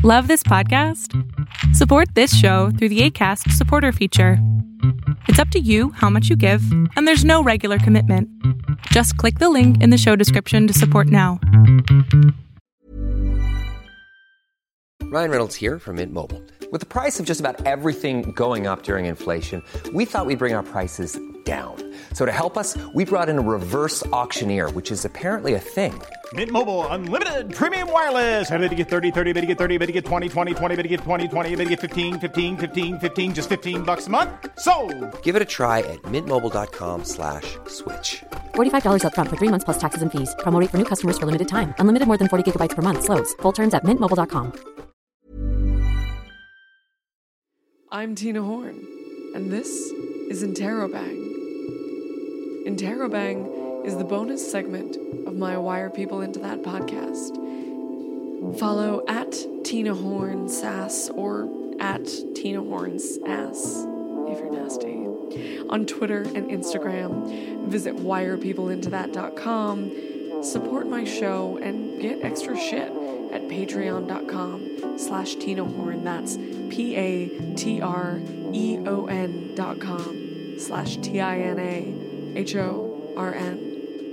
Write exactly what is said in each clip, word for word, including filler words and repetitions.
Love this podcast? Support this show through the Acast supporter feature. It's up to you how much you give, and there's no regular commitment. Just click the link in the show description to support now. Ryan Reynolds here from Mint Mobile. With the price of just about everything going up during inflation, we thought we'd bring our prices down. So to help us, we brought in a reverse auctioneer, which is apparently a thing. Mint Mobile Unlimited Premium Wireless. How to get thirty, thirty, how to get thirty, how to get twenty, twenty, twenty, how to get twenty, twenty, how to get fifteen, fifteen, fifteen, fifteen, just fifteen bucks a month? Sold! Give it a try at mintmobile.com slash switch. forty-five dollars up front for three months plus taxes and fees. Promo rate for new customers for limited time. Unlimited more than forty gigabytes per month. Slows full terms at mint mobile dot com. I'm Tina Horn, and this is Interrobang. Interrobang is the bonus segment of my Wire People Into That podcast. Follow at Tina Horn Sass or at Tina Horn's Ass if you're nasty on Twitter and Instagram. Visit wire people into that dot com. Support my show and get extra shit at patreon.com slash Tina Horn. That's P-A-T-R-E-O-N dot com slash T-I-N-A-H-O-R-N.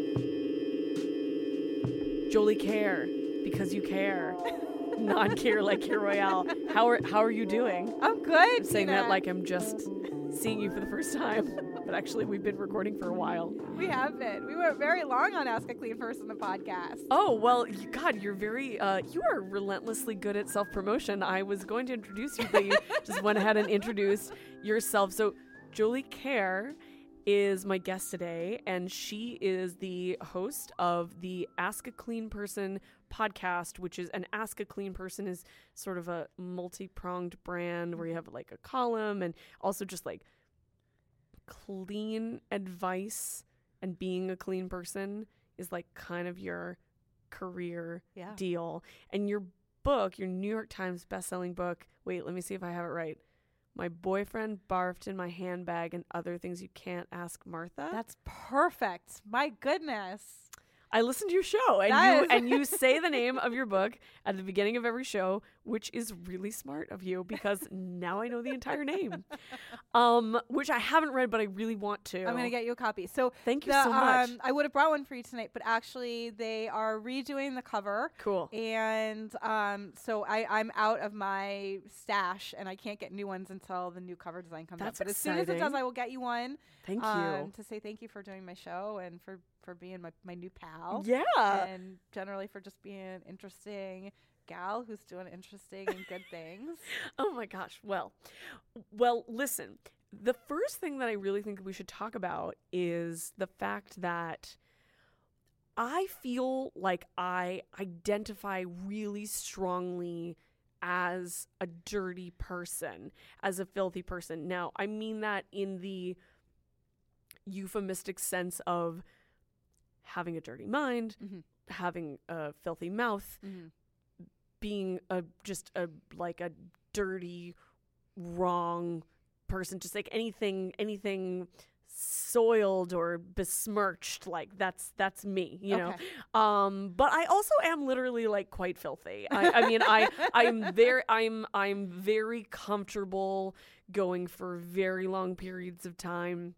Jolie Care, because you care. Non-care like Care Royale. How are, how are you doing? I'm good, I'm saying Tina. that like I'm just seeing you for the first time. But actually, we've been recording for a while. We have been. We went very long on Ask a Clean Person, the podcast. Oh, well, you, God, you're very, uh, you are relentlessly good at self-promotion. I was going to introduce you, but you just went ahead and introduced yourself. So, Jolie Care is my guest today, and she is the host of the Ask a Clean Person podcast, which is an Ask a Clean Person is sort of a multi-pronged brand where you have like a column and also just like clean advice, and being a clean person is like kind of your career Yeah. deal. And your book, your New York Times bestselling book, wait, let me see if I have it right. My Boyfriend Barfed in My Handbag and Other Things You Can't Ask Martha. That's perfect. My goodness. I listened to your show, and That you is- and you say the name of your book at the beginning of every show, which is really smart of you because now I know the entire name, um, which I haven't read, but I really want to. I'm going to get you a copy. So Thank you the, so much. Um, I would have brought one for you tonight, but actually they are redoing the cover. Cool. And um, so I, I'm out of my stash, and I can't get new ones until the new cover design comes That's out. But as soon as it does, exciting. I will get you one. Thank um, you. To say thank you for doing my show and for, for being my, my new pal. Yeah. And generally for just being an interesting gal who's doing interesting and good things. Oh my gosh. Well, well, listen, the first thing that I really think we should talk about is the fact that I feel like I identify really strongly as a dirty person, as a filthy person. Now, I mean that in the euphemistic sense of having a dirty mind, Mm-hmm. having a filthy mouth, Mm-hmm. being a just a like a dirty, wrong person, just like anything anything soiled or besmirched, like that's that's me, you Okay. know. Um, but I also am literally like quite filthy. I, I mean, I I'm very I'm I'm very comfortable going for very long periods of time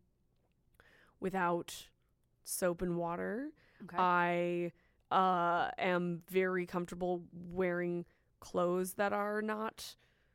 without soap and water. Okay. I uh, am very comfortable wearing clothes that are not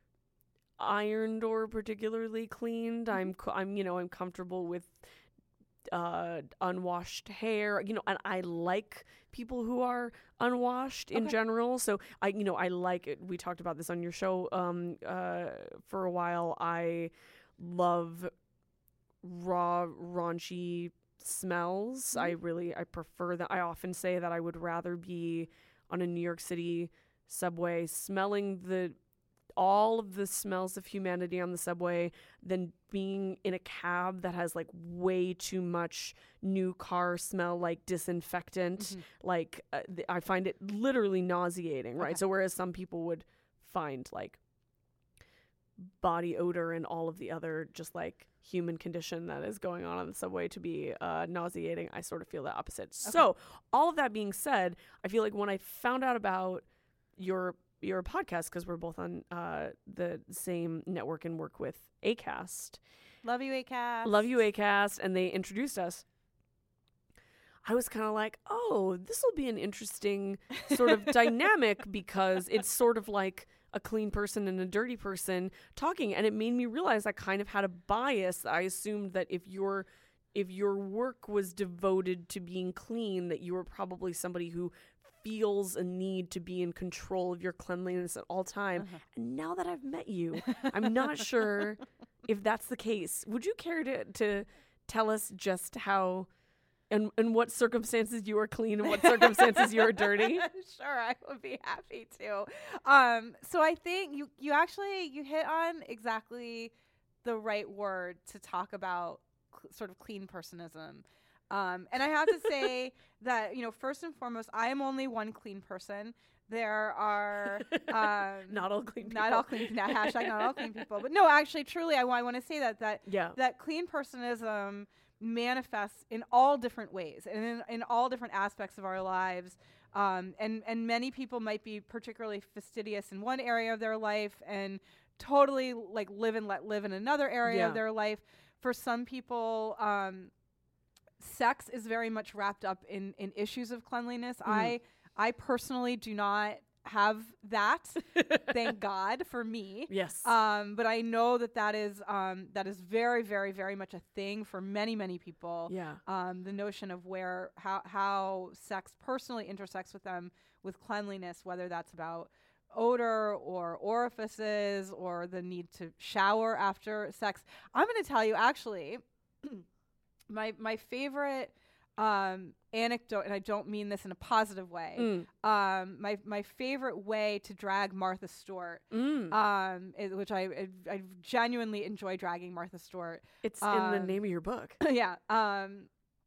ironed or particularly cleaned. I'm, co- I'm, you know, I'm comfortable with uh, unwashed hair, you know, and I like people who are unwashed in Okay. general. So I, you know, I like it. We talked about this on your show um, uh, for a while. I love raw, raunchy smells. I really I prefer that. I often say that I would rather be on a New York City subway smelling the all of the smells of humanity on the subway than being in a cab that has like way too much new car smell, like disinfectant. Mm-hmm. Like uh, th- I find it literally nauseating, right? Okay. So whereas some people would find like body odor and all of the other just like human condition that is going on on the subway to be uh, nauseating, I sort of feel the opposite. Okay. So all of that being said, I feel like when I found out about your your podcast because we're both on uh, the same network and work with Acast. Love you, Acast. Love you, Acast. And they introduced us. I was kind of like, oh, this will be an interesting sort of dynamic because it's sort of like a clean person and a dirty person talking. And it made me realize I kind of had a bias. I assumed that if your if your work was devoted to being clean, that you were probably somebody who feels a need to be in control of your cleanliness at all time. Uh-huh. And now that I've met you, I'm not sure if that's the case. Would you care to, to tell us just how... And in what circumstances you are clean and what circumstances you are dirty? Sure, I would be happy to. Um, so I think you, you actually, you hit on exactly the right word to talk about cl- sort of clean personism. Um, and I have to say that, you know, first and foremost, I am only one clean person. There are um, not all clean people. Not all clean. Not, hashtag not all clean people. But no, actually, truly, I, w- I want to say that that yeah. that clean personism manifests in all different ways and in, in all different aspects of our lives. Um, and, and many people might be particularly fastidious in one area of their life and totally like live and let live in another area yeah. of their life. For some people, um, sex is very much wrapped up in, in issues of cleanliness. Mm. I, I personally do not have that. Thank God for me. Yes. Um, but I know that that is um, that is very, very, very much a thing for many, many people. Yeah. Um, the notion of where how how sex personally intersects with them with cleanliness, whether that's about odor or orifices or the need to shower after sex. I'm going to tell you actually, my my favorite. Um, anecdote, and I don't mean this in a positive way. Mm. Um, my my favorite way to drag Martha Stewart, mm. um, is, which I, I I genuinely enjoy dragging Martha Stewart. It's um, in the name of your book. Yeah, um,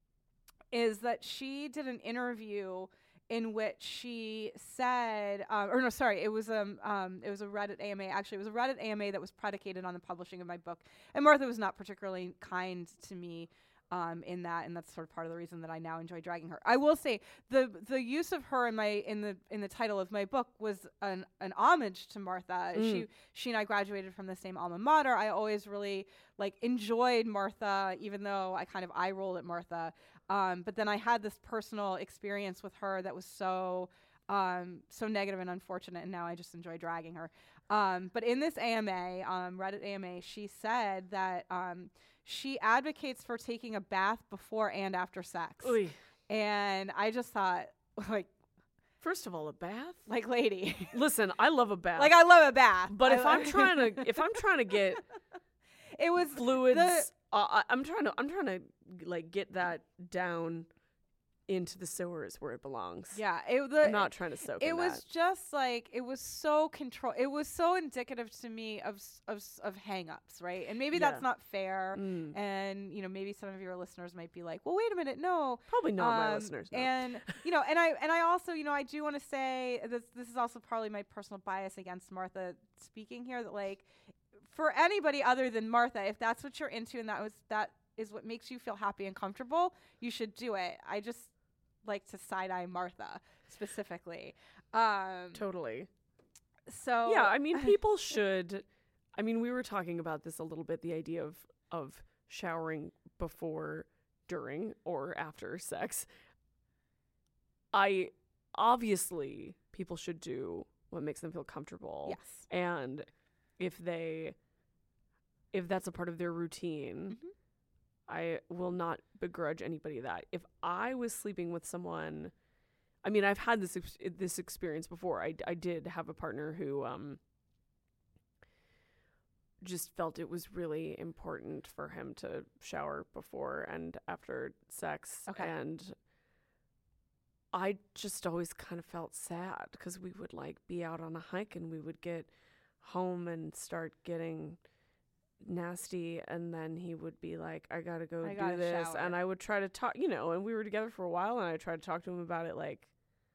is that she did an interview in which she said, um, or no, sorry, it was um, um, it was a Reddit A M A. Actually, it was a Reddit A M A that was predicated on the publishing of my book, and Martha was not particularly kind to me. Um, in that, and that's sort of part of the reason that I now enjoy dragging her. I will say the the use of her in my in the in the title of my book was an an homage to Martha. Mm. She she and I graduated from the same alma mater. I always really like enjoyed Martha, even though I kind of eye rolled at Martha. Um, but then I had this personal experience with her that was so um, so negative and unfortunate, and now I just enjoy dragging her. Um, but in this A M A, um, Reddit A M A, she said that. Um, She advocates for taking a bath before and after sex. Oy. And I just thought, like, first of all, a bath? Like, lady. Listen, I love a bath. Like, I love a bath. But I if I'm trying to, if I'm trying to get, it was fluids. The uh, I, I'm trying to, I'm trying to like get that down into the sewers where it belongs. Yeah, it, the, I'm not trying to soak. It in was that. just like it was so control. It was so indicative to me of of of hang-ups, right? And maybe yeah. that's not fair. Mm. And you know, maybe some of your listeners might be like, "Well, wait a minute, no." Probably not um, my listeners. No. And you know, and I and I also, you know, I do want to say this. This is also probably my personal bias against Martha speaking here. That like, for anybody other than Martha, if that's what you're into and that was that is what makes you feel happy and comfortable, you should do it. I just like to side-eye Martha specifically. Um, totally. So yeah, I mean, people should. I mean, we were talking about this a little bit. The idea of of showering before, during, or after sex. I obviously people should do what makes them feel comfortable. Yes. And if they, if that's a part of their routine. Mm-hmm. I will not begrudge anybody that. If I was sleeping with someone, I mean, I've had this ex- this experience before. I, I did have a partner who um just felt it was really important for him to shower before and after sex. Okay. And I just always kind of felt sad because we would like be out on a hike and we would get home and start getting nasty, and then he would be like, I gotta go I do gotta this shower. And I would try to talk, you know, and we were together for a while, and I tried to talk to him about it, like,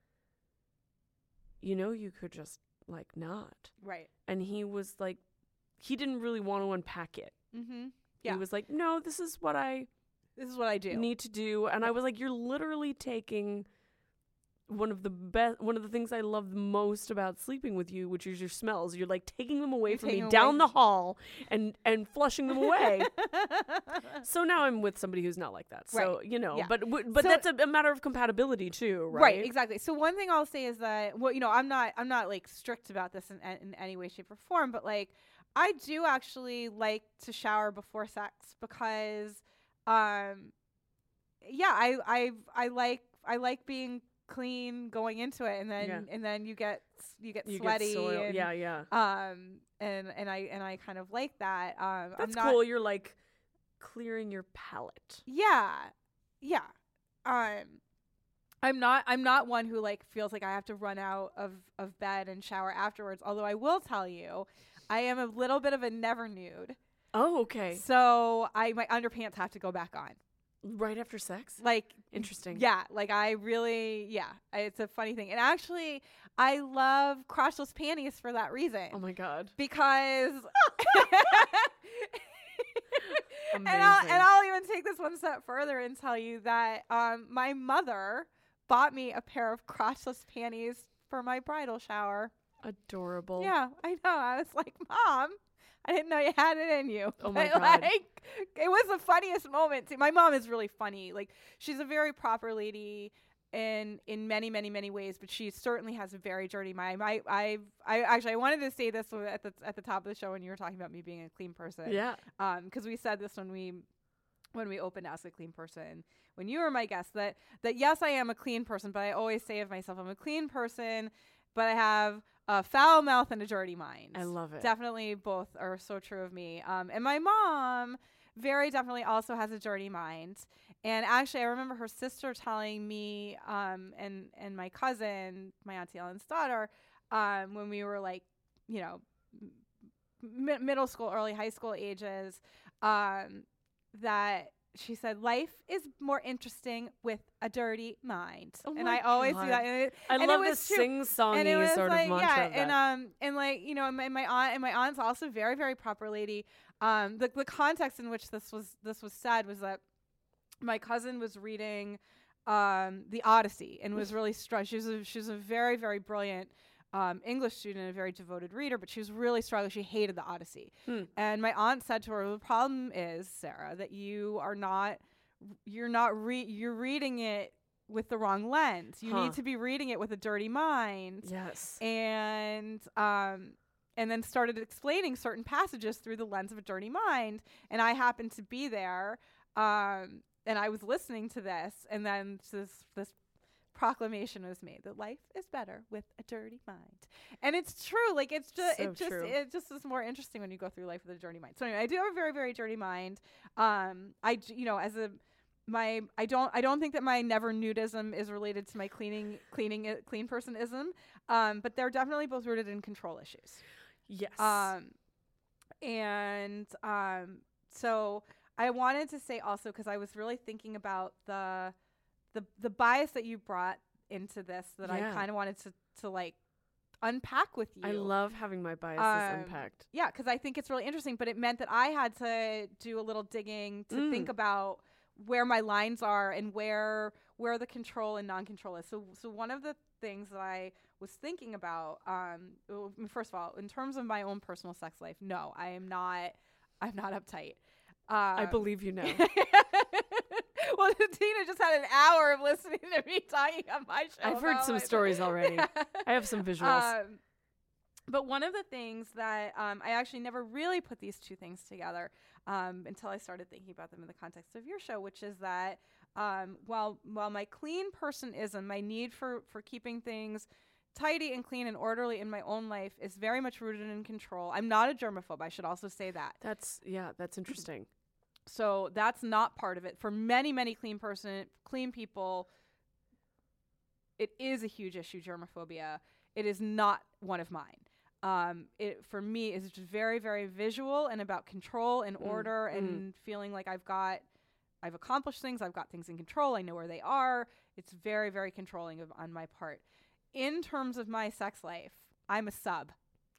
you know, you could just like not, right? And he was like, he didn't really want to unpack it. Mm-hmm. Yeah. He was like, no, this is what I this is what I do need to do. And I was like, you're literally taking one of the best, one of the things I love the most about sleeping with you, which is your smells. You're like taking them away You're from me taking down away the from- hall and and flushing them away. So now I'm with somebody who's not like that. So Right. you know, Yeah. but w- but So- that's a, a matter of compatibility too, right? Right, exactly. So one thing I'll say is that, well, you know, I'm not, I'm not like strict about this in, in any way, shape, or form, but like, I do actually like to shower before sex because, um, yeah, I, I, I like, I like being clean going into it, and then, Yeah. and then you get, s- you get You sweaty, get soil. and, Yeah, yeah. um, and and I and I kind of like that. Um, That's I'm not, cool. You're like clearing your palate. Yeah, yeah. Um, I'm not. I'm not one who like feels like I have to run out of of bed and shower afterwards. Although I will tell you, I am a little bit of a never nude. Oh, okay. So I my underpants have to go back on. Right after sex? Like Interesting. yeah, like I really yeah. I, it's a funny thing, and actually, I love crotchless panties for that reason. Oh my god. Because and I'll Amazing. and I'll even take this one step further and tell you that um my mother bought me a pair of crotchless panties for my bridal shower. Adorable. Yeah, I know. I was like, Mom, I didn't know you had it in you. Oh my But, God. Like, it was the funniest moment. too. My mom is really funny. Like, she's a very proper lady in in many many many ways, but she certainly has a very dirty mind. I I I actually I wanted to say this at the at the top of the show when you were talking about me being a clean person. Yeah. Um, because we said this when we when we opened Ask a Clean Person when you were my guest, that that yes, I am a clean person, but I always say of myself I'm a clean person, but I have a foul mouth and a dirty mind. I love it. Definitely both are so true of me. Um, and my mom very definitely also has a dirty mind. And actually, I remember her sister telling me um, and and my cousin, my auntie Ellen's daughter, um, when we were like, you know, m- middle school, early high school ages, um, that she said life is more interesting with a dirty mind. Oh and my I always God. do that. And it, I and love it this was true. sing-songy And it was sort like, of mantra yeah, of and that. um, and like you know, my, my aunt and my aunt's also very, very proper lady. Um, the the context in which this was this was said was that my cousin was reading, um, the Odyssey and was really struck. She was a, she was a very, very brilliant um, English student, a very devoted reader, but she was really struggling. She hated the Odyssey, Hmm. and my aunt said to her, "The problem is, Sarah, that you are not, you're not re- you're reading it." With the wrong lens. You Huh. need to be reading it with a dirty mind. Yes. And um and then started explaining certain passages through the lens of a dirty mind. And I happened to be there. Um and I was listening to this, and then this this proclamation was made that life is better with a dirty mind. And it's true. Like it's just So it just true. it just is more interesting when you go through life with a dirty mind. So anyway, I do have a very, very dirty mind. Um I d- you know, as a My I don't I don't think that my never nudism is related to my cleaning cleaning uh, clean personism, um, but they're definitely both rooted in control issues. Yes. Um, and um, so I wanted to say also, because I was really thinking about the the the bias that you brought into this, that Yeah. I kind of wanted to to like unpack with you. I love having my biases Um, unpacked. Yeah, because I think it's really interesting, but it meant that I had to do a little digging to Mm. think about where my lines are and where where the control and non-control is. So so one of the things that I was thinking about, um, well, first of all, in terms of my own personal sex life, no, I am not. I'm not uptight. Um, I believe you now. Well, Tina just had an hour of listening to me talking on my show. I've heard about some my- stories already. I have some visuals. Um, but one of the things that um, I actually never really put these two things together um, until I started thinking about them in the context of your show, which is that um, while while my clean personism, my need for for keeping things tidy and clean and orderly in my own life is very much rooted in control. I'm not a germaphobe. I should also say that. That's yeah, that's interesting. So that's not part of it. For many, many clean person, clean people, it is a huge issue, germophobia. It is not one of mine. Um, it for me is just very, very visual and about control and Mm, order mm. and feeling like I've got, I've accomplished things. I've got things in control. I know where they are. It's very, very controlling of on my part. In terms of my sex life, I'm a sub.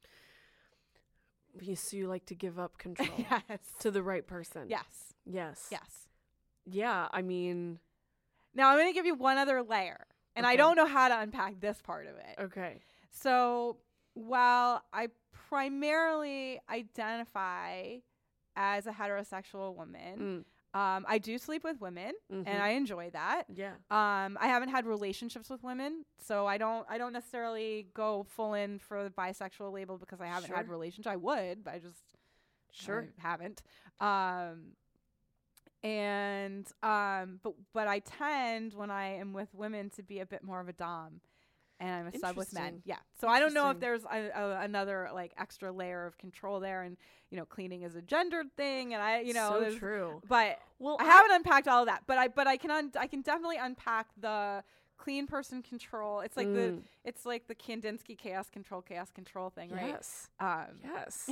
You, so you like to give up control Yes. to the right person. Yes. Yes. Yes. Yeah. I mean, Now I'm going to give you one other layer. And Okay. I don't know how to unpack this part of it. Okay. So while I primarily identify as a heterosexual woman, Mm. um, I do sleep with women, Mhm. and I enjoy that. Yeah. Um, I haven't had relationships with women, so I don't I don't necessarily go full in for the bisexual label because I haven't had Sure. relationships. I would, but I just Sure. I haven't. Um, and um, but but I tend when I am with women to be a bit more of a dom, and I'm a sub with men. Interesting. Yeah. So I don't know if Interesting. there's a, a, another like extra layer of control there, and you know, cleaning is a gendered thing, and I you know so there's- true. But Well, I haven't unpacked all of that, but I but I can un- I can definitely unpack the clean person control. It's like the Mm. it's like the Kandinsky chaos control chaos control thing, right? Yes. Um, Yes.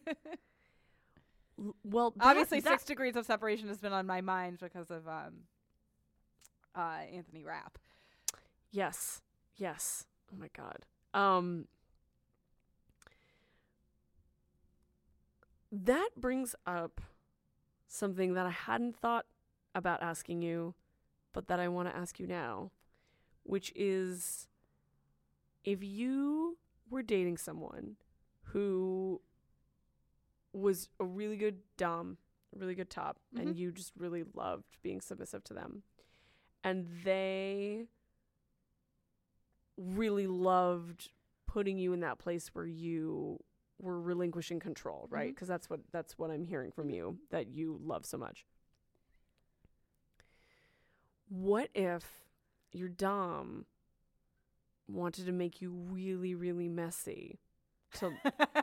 L- well, that- obviously, that- Six Degrees of Separation has been on my mind because of um, uh, Anthony Rapp. Yes. Yes. Oh my God. Um. That brings up something that I hadn't thought about asking you, but that I want to ask you now, which is if you were dating someone who was a really good dom, a really good top, and Mhm. you just really loved being submissive to them, and they really loved putting you in that place where you were relinquishing control, right? Mhm. Because that's what that's what I'm hearing from you, that you love so much. What if your dom wanted to make you really, really messy to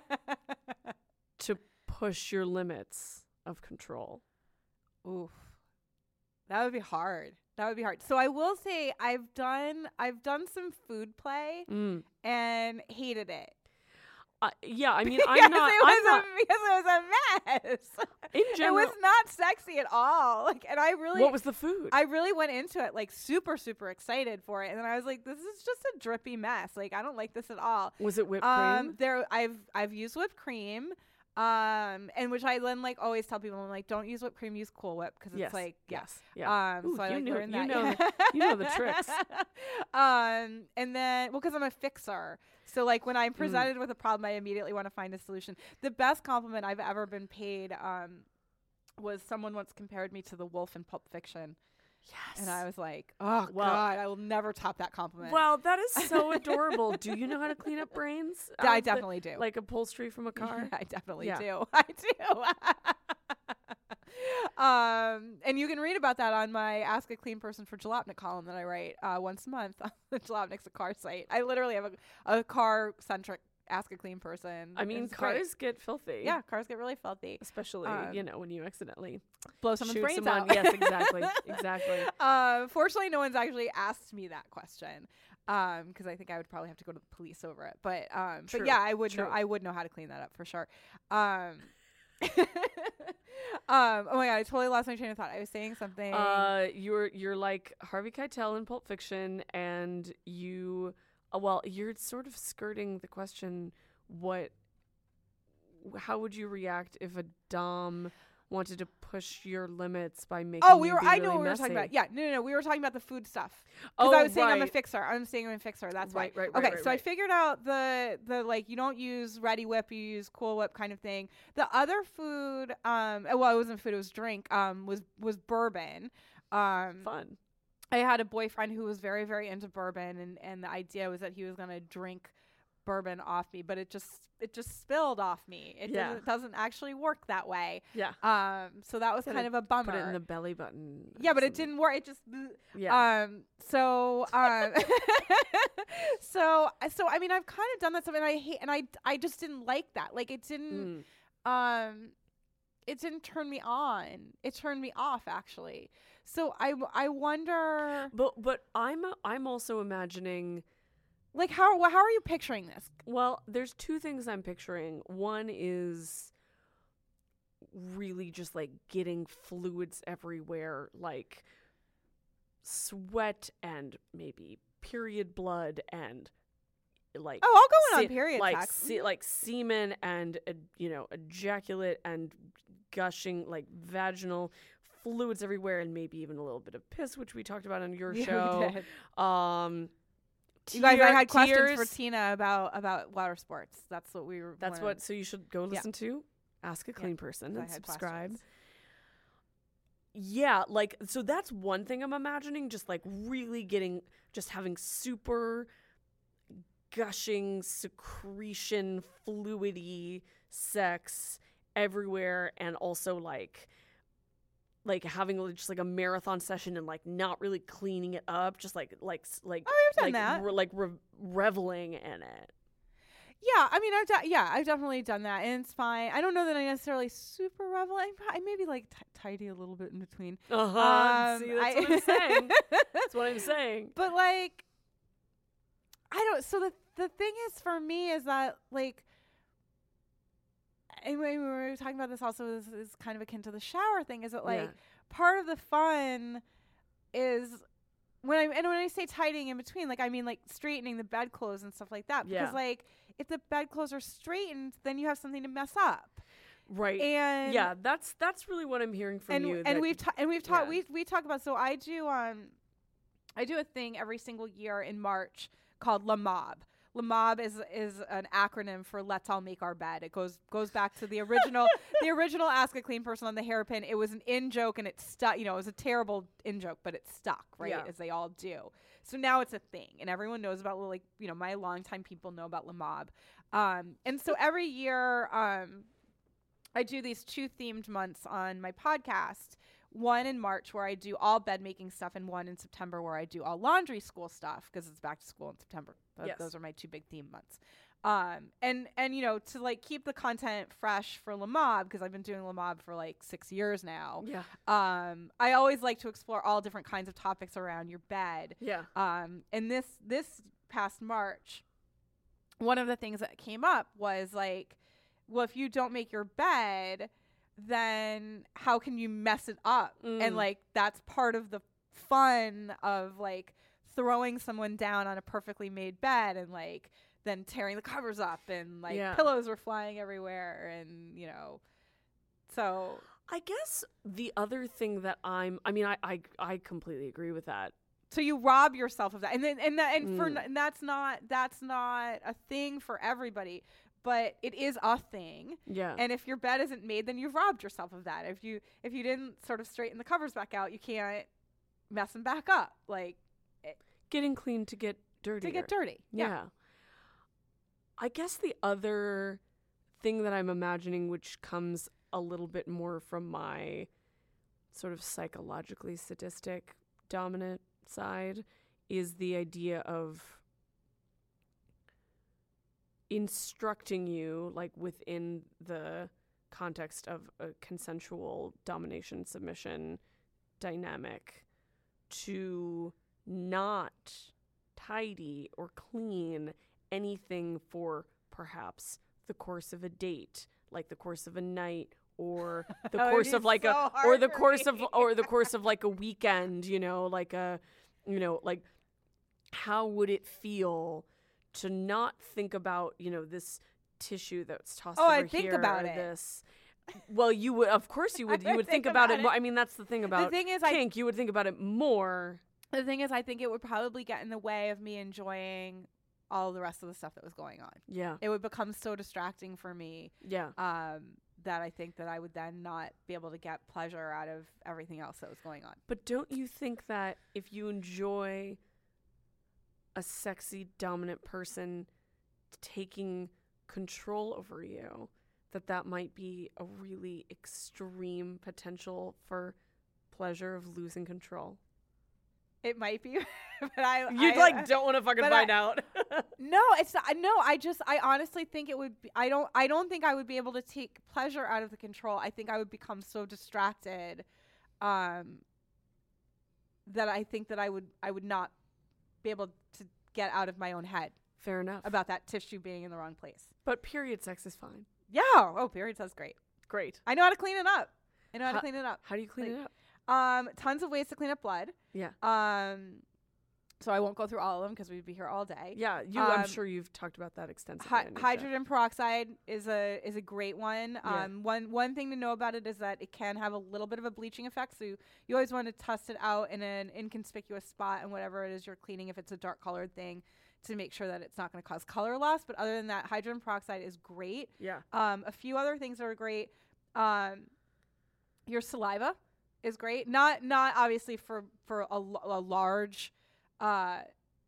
to push your limits of control? Oof. That would be hard. That would be hard. So I will say I've done I've done some food play Mm. and hated it. Uh, yeah, I mean, because I'm not. it I'm was not a, because it was a mess. in general. It was not sexy at all. Like, and I really, What was the food? I really went into it like super, super excited for it, and then I was like, "This is just a drippy mess. Like, I don't like this at all." was it whipped Um, cream? there, I've I've used whipped cream, um, and which I then like always tell people, I'm like, "Don't use whipped cream. Use Cool Whip because Yes, it's like yeah." yes, yeah. Um, Ooh, so I you like knew- learned you that. know yeah. the- you know the tricks. Um, and then, well, because I'm a fixer, so like when Mm. I'm presented with a problem, I immediately want to find a solution. The best compliment I've ever been paid, um, was someone once compared me to the wolf in Pulp Fiction, Yes. and I was like, "Oh Well- God, I will never top that compliment." Well, that is so adorable. Do you know how to clean up brains? Yeah, I out of the- definitely do. Like upholstery from a car? I definitely Yeah. do. I do. um, and you can read about that on my Ask a Clean Person for Jalopnik column that I write uh, once a month on the Jalopnik's a car site. I literally have a, a car-centric Ask a Clean Person. I mean, It's great. cars get filthy. Yeah, cars get really filthy. Especially, Um, you know, when you accidentally Blow someone's shoot brains someone. out. Yes, exactly. Exactly. Uh, fortunately, no one's actually asked me that question. Um, because I think I would probably have to go to the police over it. But um, True, but yeah, I would know. true. I would know how to clean that up for sure. Um, um. Oh my god, I totally lost my train of thought. I was saying something. Uh, you're you're like Harvey Keitel in Pulp Fiction, and you, uh, well, you're sort of skirting the question. What? How would you react if a dom wanted to push your limits by making? oh, we you were. be I really know what we were messy? talking about. Yeah, no, no, no. We were talking about the food stuff. Because Oh, I was saying I'm a right. fixer. I'm saying I'm a fixer. That's Right, why. right, right, Okay, right, so I right. figured out the the like you don't use Ready Whip, you use Cool Whip kind of thing. The other food, um, uh, well, it wasn't food, it was drink. Um, was was bourbon. Um, Fun. I had a boyfriend who was very very into bourbon, and and the idea was that he was gonna drink bourbon off me, but it just it just spilled off me. It Yeah. doesn't doesn't actually work that way. Yeah. Um, so that was Gotta kind of a bummer. Put it in the belly button. or Yeah, but it something. didn't work. It just Yeah. um so um so so I mean I've kind of done that stuff and I hate and I I just didn't like that. Like it didn't Mm. um it didn't turn me on. It turned me off actually. So I w- I wonder But but I'm I'm also imagining. like how wh- how are you picturing this? Well, there's two things I'm picturing. One is really just like getting fluids everywhere, like sweat and maybe period blood and like Oh, I'll go in se- on period like sex. se- like semen and uh, you know ejaculate and gushing like vaginal fluids everywhere, and maybe even a little bit of piss, which we talked about on your Yeah, we show. did. Um, You guys, I tear- had questions tears. for Tina about about water sports. That's what we were. That's wanted. what. So you should go Yeah. listen to Ask a Yeah, Clean Person I and had subscribe. questions. Yeah, like so that's one thing I'm imagining, just like really getting, just having super gushing secretion fluidy sex everywhere, and also like like having like, just like a marathon session and like not really cleaning it up, just like like s- like Oh, you've done like that. re- like re- reveling in it. Yeah, I mean, I've de- yeah, I've definitely done that, and it's fine. I don't know that I necessarily super revel. I, I maybe like t- tidy a little bit in between. Uh-huh. Um, See, that's I- what I'm saying. That's what I'm saying. But like, I don't. So the the thing is for me is that like, anyway, we were talking about this also is, is kind of akin to the shower thing. Is that like Yeah. part of the fun is when I and when I say tidying in between, like I mean like straightening the bedclothes and stuff like that. Yeah. Because like if the bedclothes are straightened, then you have something to mess up. Right. And yeah, that's that's really what I'm hearing from and you. and that- we've ta- and we've talked yeah. we we talk about so I do um I do a thing every single year in March called La Mob. La Mob is is an acronym for Let's All Make Our Bed. It goes goes back to the original the original Ask a Clean Person on the hairpin. It was an in joke and it stuck. You know, it was a terrible in joke, but it stuck, right? Yeah. As they all do. So now it's a thing, and everyone knows about like you know my longtime people know about La Mob. Um, and so every year, um, I do these two themed months on my podcast. One in March where I do all bed making stuff, and one in September where I do all laundry school stuff because it's back to school in September. Th- Yes. Those are my two big theme months. Um, and and you know to like keep the content fresh for La Mob because I've been doing La Mob for like six years now. Yeah. Um, I always like to explore all different kinds of topics around your bed. Yeah. Um, and this this past March, one of the things that came up was like, well, if you don't make your bed, then how can you mess it up? Mm. And like that's part of the fun of like throwing someone down on a perfectly made bed and like then tearing the covers up and like Yeah. pillows were flying everywhere and you know so I guess the other thing that I'm, I mean, I, I, I completely agree with that. so you rob yourself of that and then and that and for Mm. n- and that's not that's not a thing for everybody, but it is a thing. Yeah. And if your bed isn't made, then you've robbed yourself of that. If you if you didn't sort of straighten the covers back out, you can't mess them back up. Like Getting clean to get dirty. to get dirty. Yeah. Yeah. I guess the other thing that I'm imagining, which comes a little bit more from my sort of psychologically sadistic dominant side, is the idea of instructing you, like within the context of a consensual domination submission dynamic, to not tidy or clean anything for perhaps the course of a date, like the course of a night, or the That would course be of like so a or hard the for course me. of or the course of like a weekend, you know, like a you know, like how would it feel to not think about, you know, this tissue that's tossed Oh, over I'd think here, about or it. this well, you would, of course, you would. I You would would think, think about, about it. More. it. I mean, that's the thing about thing is, I- kink. You would think about it more. The thing is, I think it would probably get in the way of me enjoying all the rest of the stuff that was going on. Yeah, It would become so distracting for me yeah, um, that I think that I would then not be able to get pleasure out of everything else that was going on. but don't you think that if you enjoy a sexy, dominant person taking control over you, that that might be a really extreme potential for pleasure of losing control? It might be, but I You I- like don't want to fucking but find I- out. No, it's not, no. I just I honestly think it would. Be, I don't. I don't think I would be able to take pleasure out of the control. I think I would become so distracted, um, that I think that I would I would not be able to get out of my own head Fair enough. about that tissue being in the wrong place. But period sex is fine. Yeah. Oh, period sounds great. Great. I know how to clean it up. I know how, How- to clean it up. How do you clean Like- it up? Um, tons of ways to clean up blood. Yeah. Um, So I won't go through all of them because we'd be here all day. Yeah, you. Um, I'm sure you've talked about that extensively. Hy- on your hydrogen peroxide is a is a great one. Yeah. Um, one one thing to know about it is that it can have a little bit of a bleaching effect. So you, you always want to test it out in an inconspicuous spot and whatever it is you're cleaning, if it's a dark colored thing, to make sure that it's not going to cause color loss. But other than that, hydrogen peroxide is great. Yeah. Um, a few other things that are great. Um, your saliva is great. Not not obviously for for a, l- a large uh,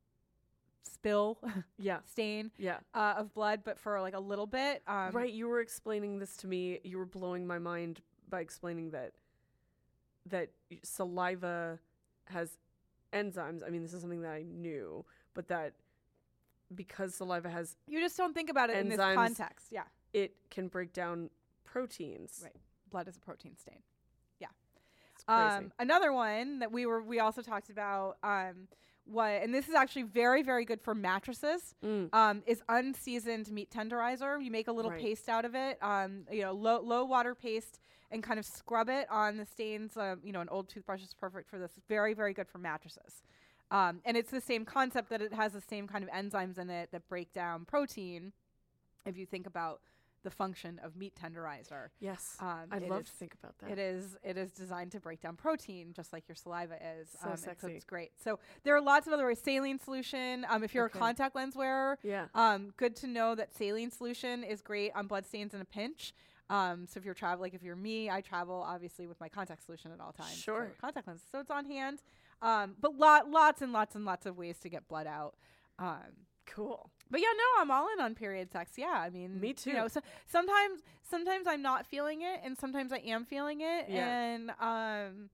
spill Yeah. stain Yeah. uh, of blood, but for like a little bit. Um, Right. You were explaining this to me. You were blowing my mind by explaining that that y- saliva has enzymes. I mean, this is something that I knew, but that because saliva has, You just don't think about it in this Enzymes. context. Yeah. it can break down proteins. Right. Blood is a protein stain. Yeah. It's crazy. Um, another one that we were we also talked about um, what, and this is actually very very good for mattresses. Mm. Um, is unseasoned meat tenderizer. You make a little Right. paste out of it. Um, you know, low low water paste, and kind of scrub it on the stains. Um, you know, an old toothbrush is perfect for this. Very very good for mattresses. Um, and it's the same concept that it has the same kind of enzymes in it that break down protein. If you think about the function of meat tenderizer. Yes. Um, I'd it love is- to think about that. It is it is designed to break down protein, just like your saliva is. So um, and sexy. it's great. So there are lots of other ways. Saline solution. Um, if you're Okay. a contact lens wearer, Yeah. um, good to know that saline solution is great on blood stains in a pinch. Um, so if you're traveling, like if you're me, I travel obviously with my contact solution at all times. Sure. So contact lenses, so it's on hand. Um, but lot lots and lots and lots of ways to get blood out. Um, Cool. But yeah, no, I'm all in on period sex. Yeah, I mean, Me You know, too. so sometimes, sometimes I'm not feeling it, and sometimes I am feeling it, Yeah. and um,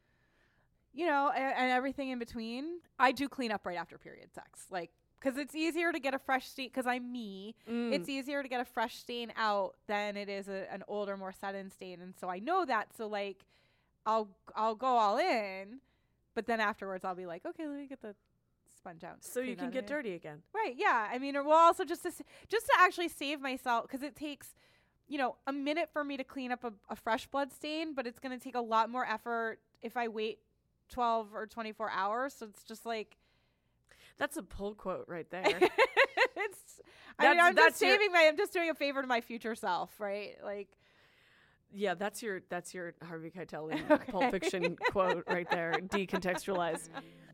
you know, and, and everything in between. I do clean up right after period sex, like because it's easier to get a fresh stain. Because I'm me, Mm. it's easier to get a fresh stain out than it is a, an older, more set-in stain, and so I know that. So like, I'll I'll go all in, but then afterwards I'll be like, okay, let me get the sponge out. So you clean can that get in. dirty again. Right. Yeah. I mean, or well, also just to s- just to actually save myself, because it takes, you know, a minute for me to clean up a, a fresh blood stain, but it's going to take a lot more effort if I wait twelve or twenty-four hours. So it's just like That's a pull quote right there. it's. I mean, That's- I'm that's just your- saving my. I'm just doing a favor to my future self, right? Like. Yeah, that's your that's your Harvey Keitel in Okay. Pulp Fiction quote right there, decontextualized.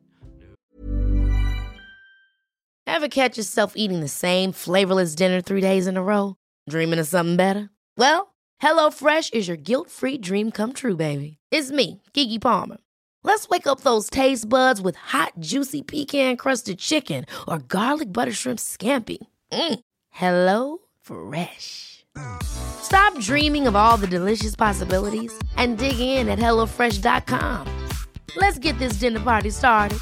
Ever catch yourself eating the same flavorless dinner three days in a row? Dreaming of something better? Well, HelloFresh is your guilt-free dream come true, baby. It's me, Keke Palmer. Let's wake up those taste buds with hot, juicy pecan-crusted chicken or garlic butter shrimp scampi. Mm. Hello Fresh. Stop dreaming of all the delicious possibilities and dig in at hello fresh dot com. Let's get this dinner party started.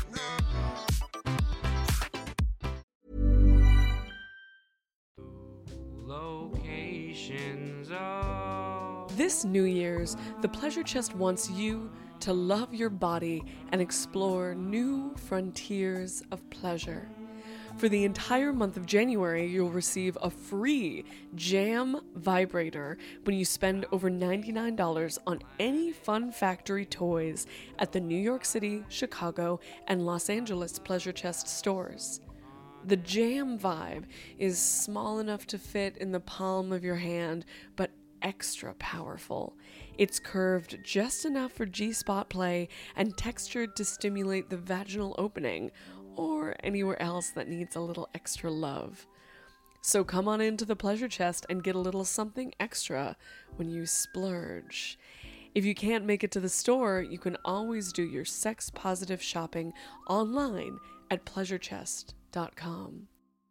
Locations of This New Year's, the Pleasure Chest wants you to love your body and explore new frontiers of pleasure. For the entire month of January, you'll receive a free Jam vibrator when you spend over ninety-nine dollars on any Fun Factory toys at the New York City, Chicago, and Los Angeles Pleasure Chest stores. The Jam Vibe is small enough to fit in the palm of your hand, but extra powerful. It's curved just enough for G-spot play and textured to stimulate the vaginal opening, or anywhere else that needs a little extra love. So come on into the Pleasure Chest and get a little something extra when you splurge. If you can't make it to the store, you can always do your sex-positive shopping online at pleasure chest dot com.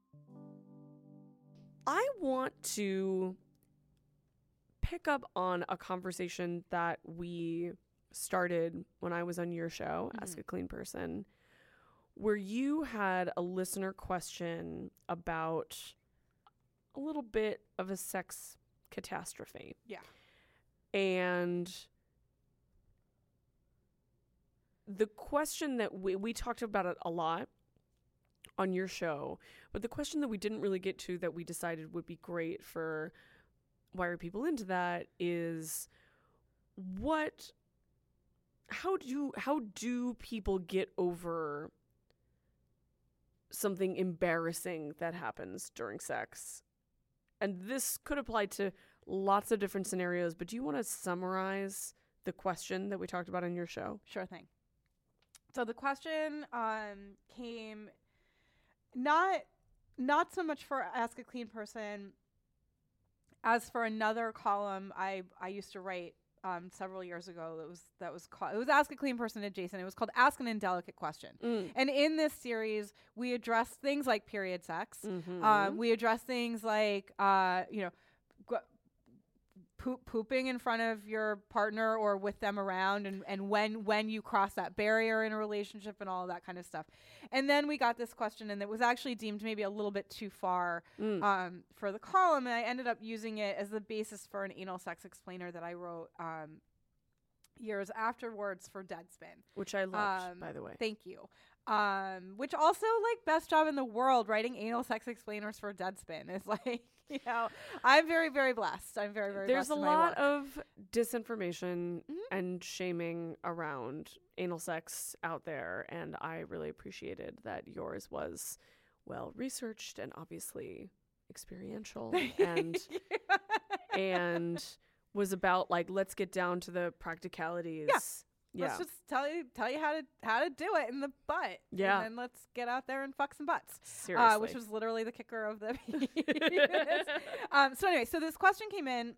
I want to pick up on a conversation that we started when I was on your show, Mhm. Ask a Clean Person, where you had a listener question about a little bit of a sex catastrophe. Yeah. And the question that we, we talked about it a lot on your show, but the question that we didn't really get to that we decided would be great for Wire People Into That is what, how do, how do people get over something embarrassing that happens during sex. And this could apply to lots of different scenarios, but do you want to summarize the question that we talked about in your show? Sure thing. So the question um, came not not so much for Ask a Clean Person as for another column I, I used to write um, several years ago. That was that was called it was Ask a Clean Person Adjacent. It was called Ask an Indelicate Question. Mm. And in this series, we address things like period sex. Mm-hmm. Um, we address things like uh, you know. Gu- Poop, pooping in front of your partner or with them around, and, and when when you cross that barrier in a relationship and all of that kind of stuff. And then we got this question, and it was actually deemed maybe a little bit too far Mm. um, for the column, and I ended up using it as the basis for an anal sex explainer that I wrote um, years afterwards for Deadspin. Which I loved, Um, by the way. Thank you. Um, which also, like, best job in the world, writing anal sex explainers for Deadspin is like, you know, I'm very, very blessed. I'm very, very There's blessed. a in my lot work. of disinformation Mhm. and shaming around anal sex out there, and I really appreciated that yours was well researched and obviously experiential and and was about, like, let's get down to the practicalities. Yeah. Yeah. Let's just tell you tell you how to how to do it in the butt. Yeah. And then let's get out there and fuck some butts. Seriously. Uh, which was literally the kicker of the piece. um, so anyway, so this question came in,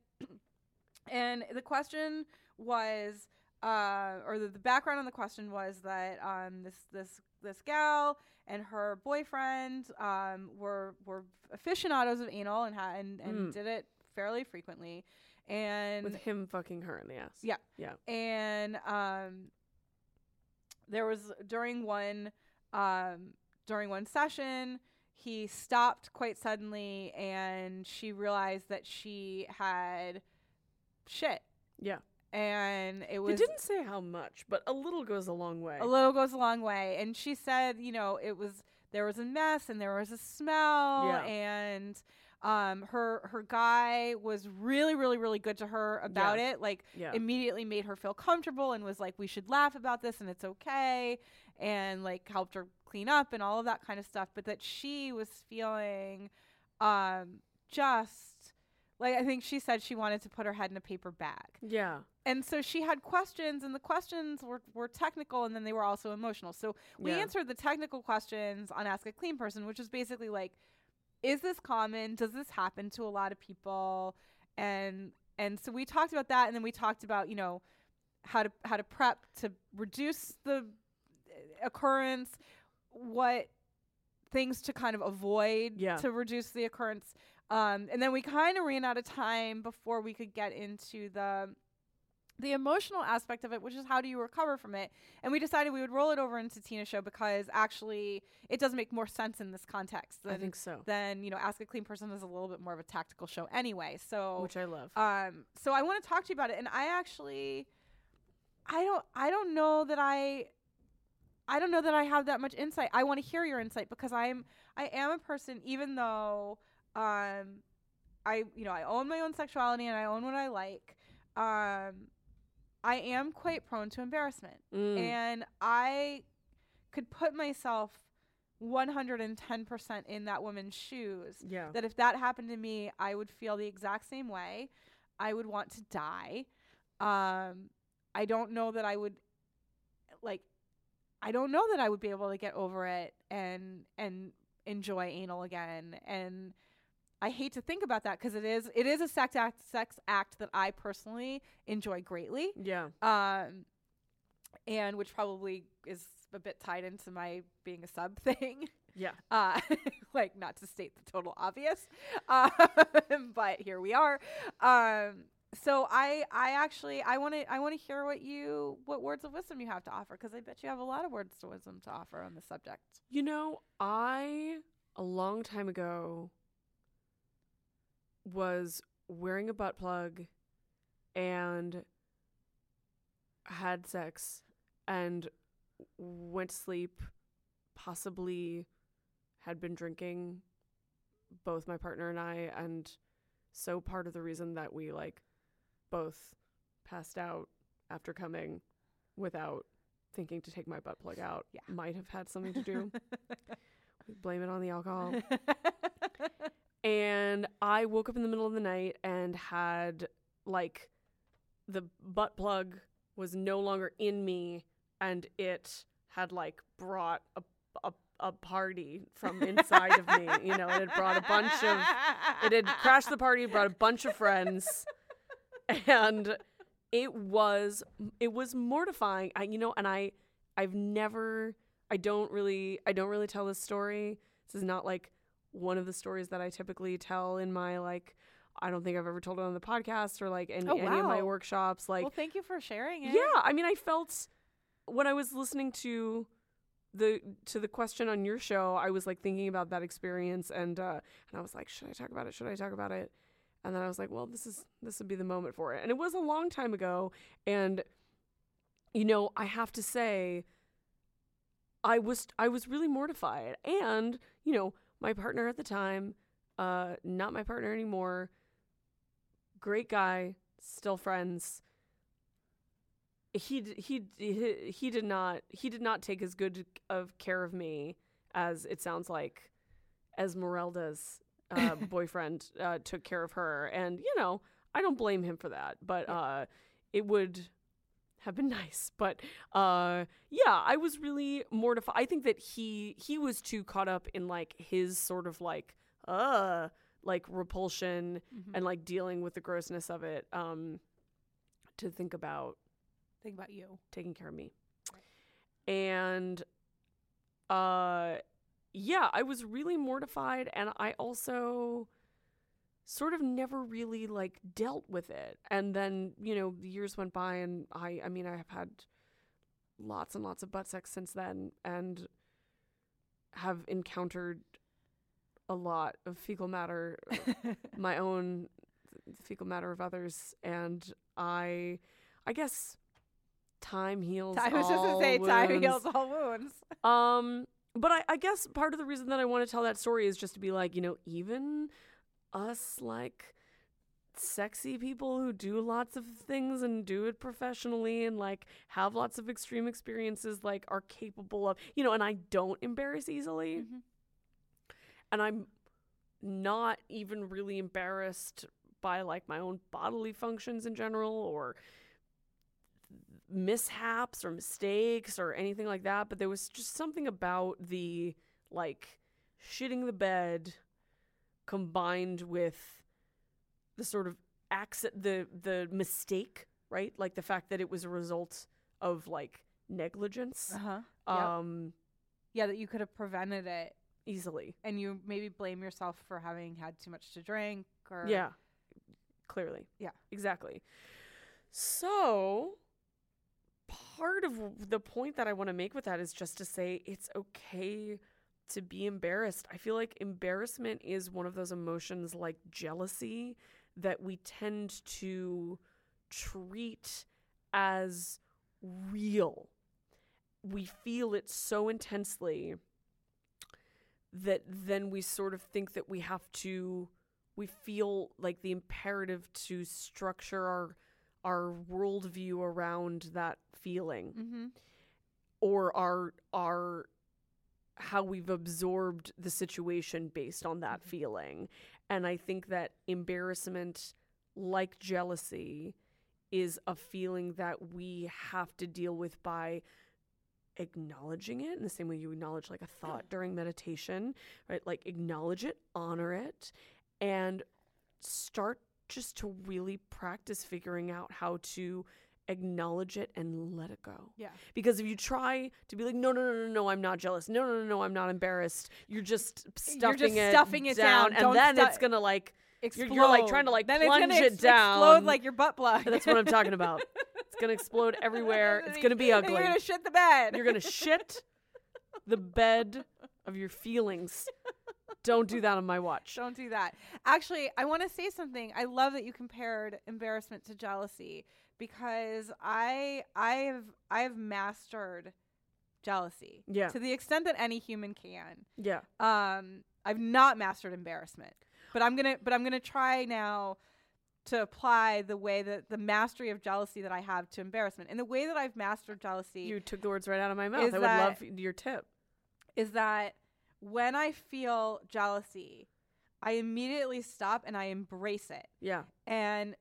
and the question was, uh, or the, the background on the question was that um, this this this gal and her boyfriend um, were were aficionados of anal and ha- and, and Mm. did it fairly frequently. And with him fucking her in the ass. Yeah. Yeah. And um, there was during one um, during one session, he stopped quite suddenly, and she realized that she had shit, Yeah. and it It was didn't say how much, but a little goes a long way. a little goes a long way. And she said, you know, it was there was a mess and there was a smell, Yeah. and um, her her guy was really, really, really good to her about Yeah. it. Like, Yeah. immediately made her feel comfortable and was like, we should laugh about this and it's okay, and like helped her clean up and all of that kind of stuff. But that she was feeling um, just like, I think she said she wanted to put her head in a paper bag. Yeah. And so she had questions, and the questions were, were technical, and then they were also emotional. So we Yeah. answered the technical questions on Ask a Clean Person, which was basically like, is this common? Does this happen to a lot of people? And and so we talked about that, and then we talked about, you know, how to how to prep to reduce the occurrence, what things to kind of avoid Yeah. to reduce the occurrence. Um, and then we kind of ran out of time before we could get into the the emotional aspect of it, which is how do you recover from it. And we decided we would roll it over into Tina's show because actually it does make more sense in this context than, I think so. than, you know, Ask a Clean Person is a little bit more of a tactical show anyway. So Which I love. um, so I want to talk to you about it. And I actually, I don't, I don't know that I, I don't know that I have that much insight. I want to hear your insight because I'm, I am a person, even though, um, I, you know, I own my own sexuality and I own what I like. Um, I am quite prone to embarrassment, Mm. and I could put myself one hundred ten percent in that woman's shoes. Yeah. That if that happened to me, I would feel the exact same way. I would want to die. Um, I don't know that I would, like, I don't know that I would be able to get over it and and enjoy anal again. And I hate to think about that because it is it is a sex act sex act that I personally enjoy greatly. Yeah. Um, and which probably is a bit tied into my being a sub thing. Yeah. Uh, like, not to state the total obvious, um, but here we are. Um, so I, I actually, I want to, I want to hear what you, what words of wisdom you have to offer, because I bet you have a lot of words of wisdom to offer on the subject. You know, I, a long time ago, was wearing a butt plug and had sex and went to sleep, possibly had been drinking, both my partner and I, and so part of the reason that we, like, both passed out after coming without thinking to take my butt plug out Yeah. might have had something to do Blame it on the alcohol. And I woke up in the middle of the night and had, like, the butt plug was no longer in me, and it had, like, brought a, a, a party from inside of me. You know, it had brought a bunch of, it had crashed the party, brought a bunch of friends, and it was, it was mortifying. I, you know, and I, I've never, I don't really, I don't really tell this story. This is not, like, one of the stories that I typically tell in my, like, I don't think I've ever told it on the podcast or, like, in oh, any wow. of my workshops. Like, well, thank you for sharing it. Yeah, I mean, I felt when I was listening to the to the question on your show, I was, like, thinking about that experience, and uh, and I was like, should I talk about it? Should I talk about it? And then I was like, well, this is this would be the moment for it. And it was a long time ago, and you know, I have to say, I was I was really mortified, and you know. My partner at the time, uh, not my partner anymore, great guy, still friends. He he he he did not he did not take as good of care of me as it sounds like Esmeralda's uh, boyfriend uh, took care of her, and you know I don't blame him for that, but uh, it would have been nice. But uh yeah, I was really mortified. I think that he he was too caught up in like his sort of like uh like repulsion mm-hmm. and like dealing with the grossness of it um to think about think about you taking care of me. Right. And uh yeah, I was really mortified, and I also sort of never really like dealt with it. And then, you know, years went by, and I I mean I have had lots and lots of butt sex since then, and have encountered a lot of fecal matter, my own fecal matter of others, and I I guess time heals I was all just gonna say wounds. Time heals all wounds. Um but I, I guess part of the reason that I want to tell that story is just to be like, you know, even us like sexy people who do lots of things and do it professionally and like have lots of extreme experiences like are capable of, you know, and I don't embarrass easily. Mm-hmm. And I'm not even really embarrassed by like my own bodily functions in general or mishaps or mistakes or anything like that. But there was just something about the like shitting the bed combined with the sort of accident, the the mistake, right? Like the fact that it was a result of like negligence. Uh-huh. Um, yep. Yeah, that you could have prevented it easily, and you maybe blame yourself for having had too much to drink, or yeah, clearly, yeah, exactly. So part of the point that I want to make with that is just to say it's okay to be embarrassed. I feel like embarrassment is one of those emotions like jealousy that we tend to treat as real. We feel it so intensely that then we sort of think that we have to, we feel like the imperative to structure our our worldview around that feeling, mm-hmm. or our our how we've absorbed the situation based on that mm-hmm. feeling. And I think that embarrassment, like jealousy, is a feeling that we have to deal with by acknowledging it in the same way you acknowledge like a thought during meditation, right? Like acknowledge it, honor it, and start just to really practice figuring out how to acknowledge it and let it go. Yeah. Because if you try to be like, no, no, no, no, no, I'm not jealous. No, no, no, no, I'm not embarrassed. You're just stuffing you're just it stuffing it down, down and then stu- it's gonna like explode. You're, you're like trying to like then plunge it's gonna it ex- down. Explode like your butt plug. That's what I'm talking about. It's gonna explode everywhere. It's gonna be ugly. You're gonna shit the bed. You're gonna shit the bed of your feelings. Don't do that on my watch. Don't do that. Actually, I want to say something. I love that you compared embarrassment to jealousy, because I I have I have mastered jealousy. Yeah. To the extent that any human can. Yeah. Um I've not mastered embarrassment. But I'm gonna but I'm gonna try now to apply the way that the mastery of jealousy that I have to embarrassment. And the way that I've mastered jealousy, you took the words right out of my mouth. I would love your tip. Is that when I feel jealousy, I immediately stop and I embrace it. Yeah. And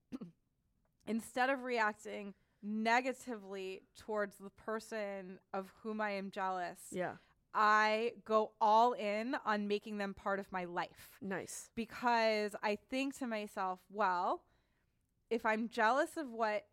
instead of reacting negatively towards the person of whom I am jealous, Yeah. I go all in on making them part of my life. Nice. Because I think to myself, well, if I'm jealous of what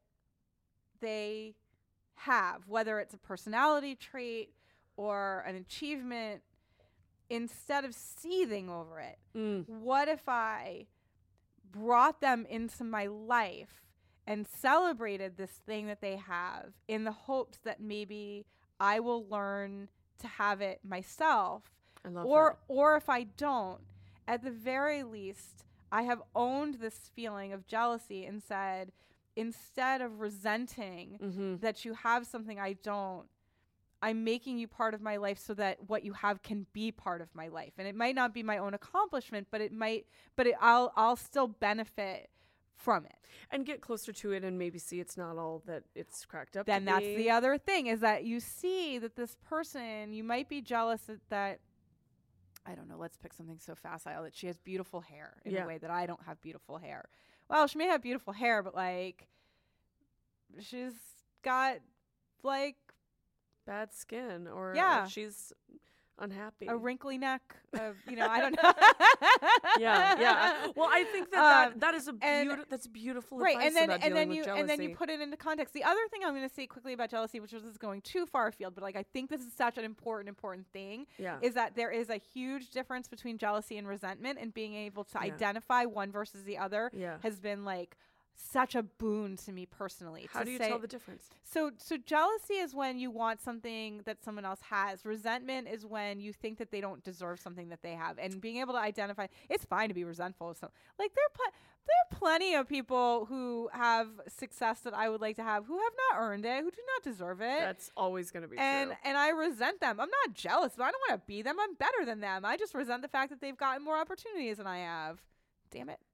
they have, whether it's a personality trait or an achievement, instead of seething over it, Mm. what if I brought them into my life and celebrated this thing that they have in the hopes that maybe I will learn to have it myself? I love or that. or if I don't, at the very least, I have owned this feeling of jealousy and said, instead of resenting Mm-hmm. that you have something I don't, I'm making you part of my life so that what you have can be part of my life. And it might not be my own accomplishment, but it might, but it, I'll, I'll still benefit from it. And get closer to it and maybe see it's not all that it's cracked up Then to that's be. the other thing, is that you see that this person, you might be jealous that, that I don't know, let's pick something so facile, that she has beautiful hair in Yeah. a way that I don't have beautiful hair. Well, she may have beautiful hair, but like, she's got like Bad skin, or, Yeah. or she's unhappy. a wrinkly neck, of, you know, I don't know. yeah, yeah. Well, I think that, Um, that that is a and- beautiful. That's beautiful Right, advice and then about and then dealing you with and then you jealousy. put it into context. The other thing I'm going to say quickly about jealousy, which is this is going too far afield, but like I think this is such an important important thing, Yeah. is that there is a huge difference between jealousy and resentment, and being able to Yeah. identify one versus the other Yeah. has been like such a boon to me personally. How to do you say- tell the difference? So so jealousy is when you want something that someone else has. Resentment is when you think that they don't deserve something that they have. And being able to identify, it's fine to be resentful of some. Like there are pl- there are plenty of people who have success that I would like to have who have not earned it, who do not deserve it. That's always going to be and true. and I resent them. I'm not jealous, but I don't want to be them. I'm better than them. I just resent the fact that they've gotten more opportunities than I have. Damn it.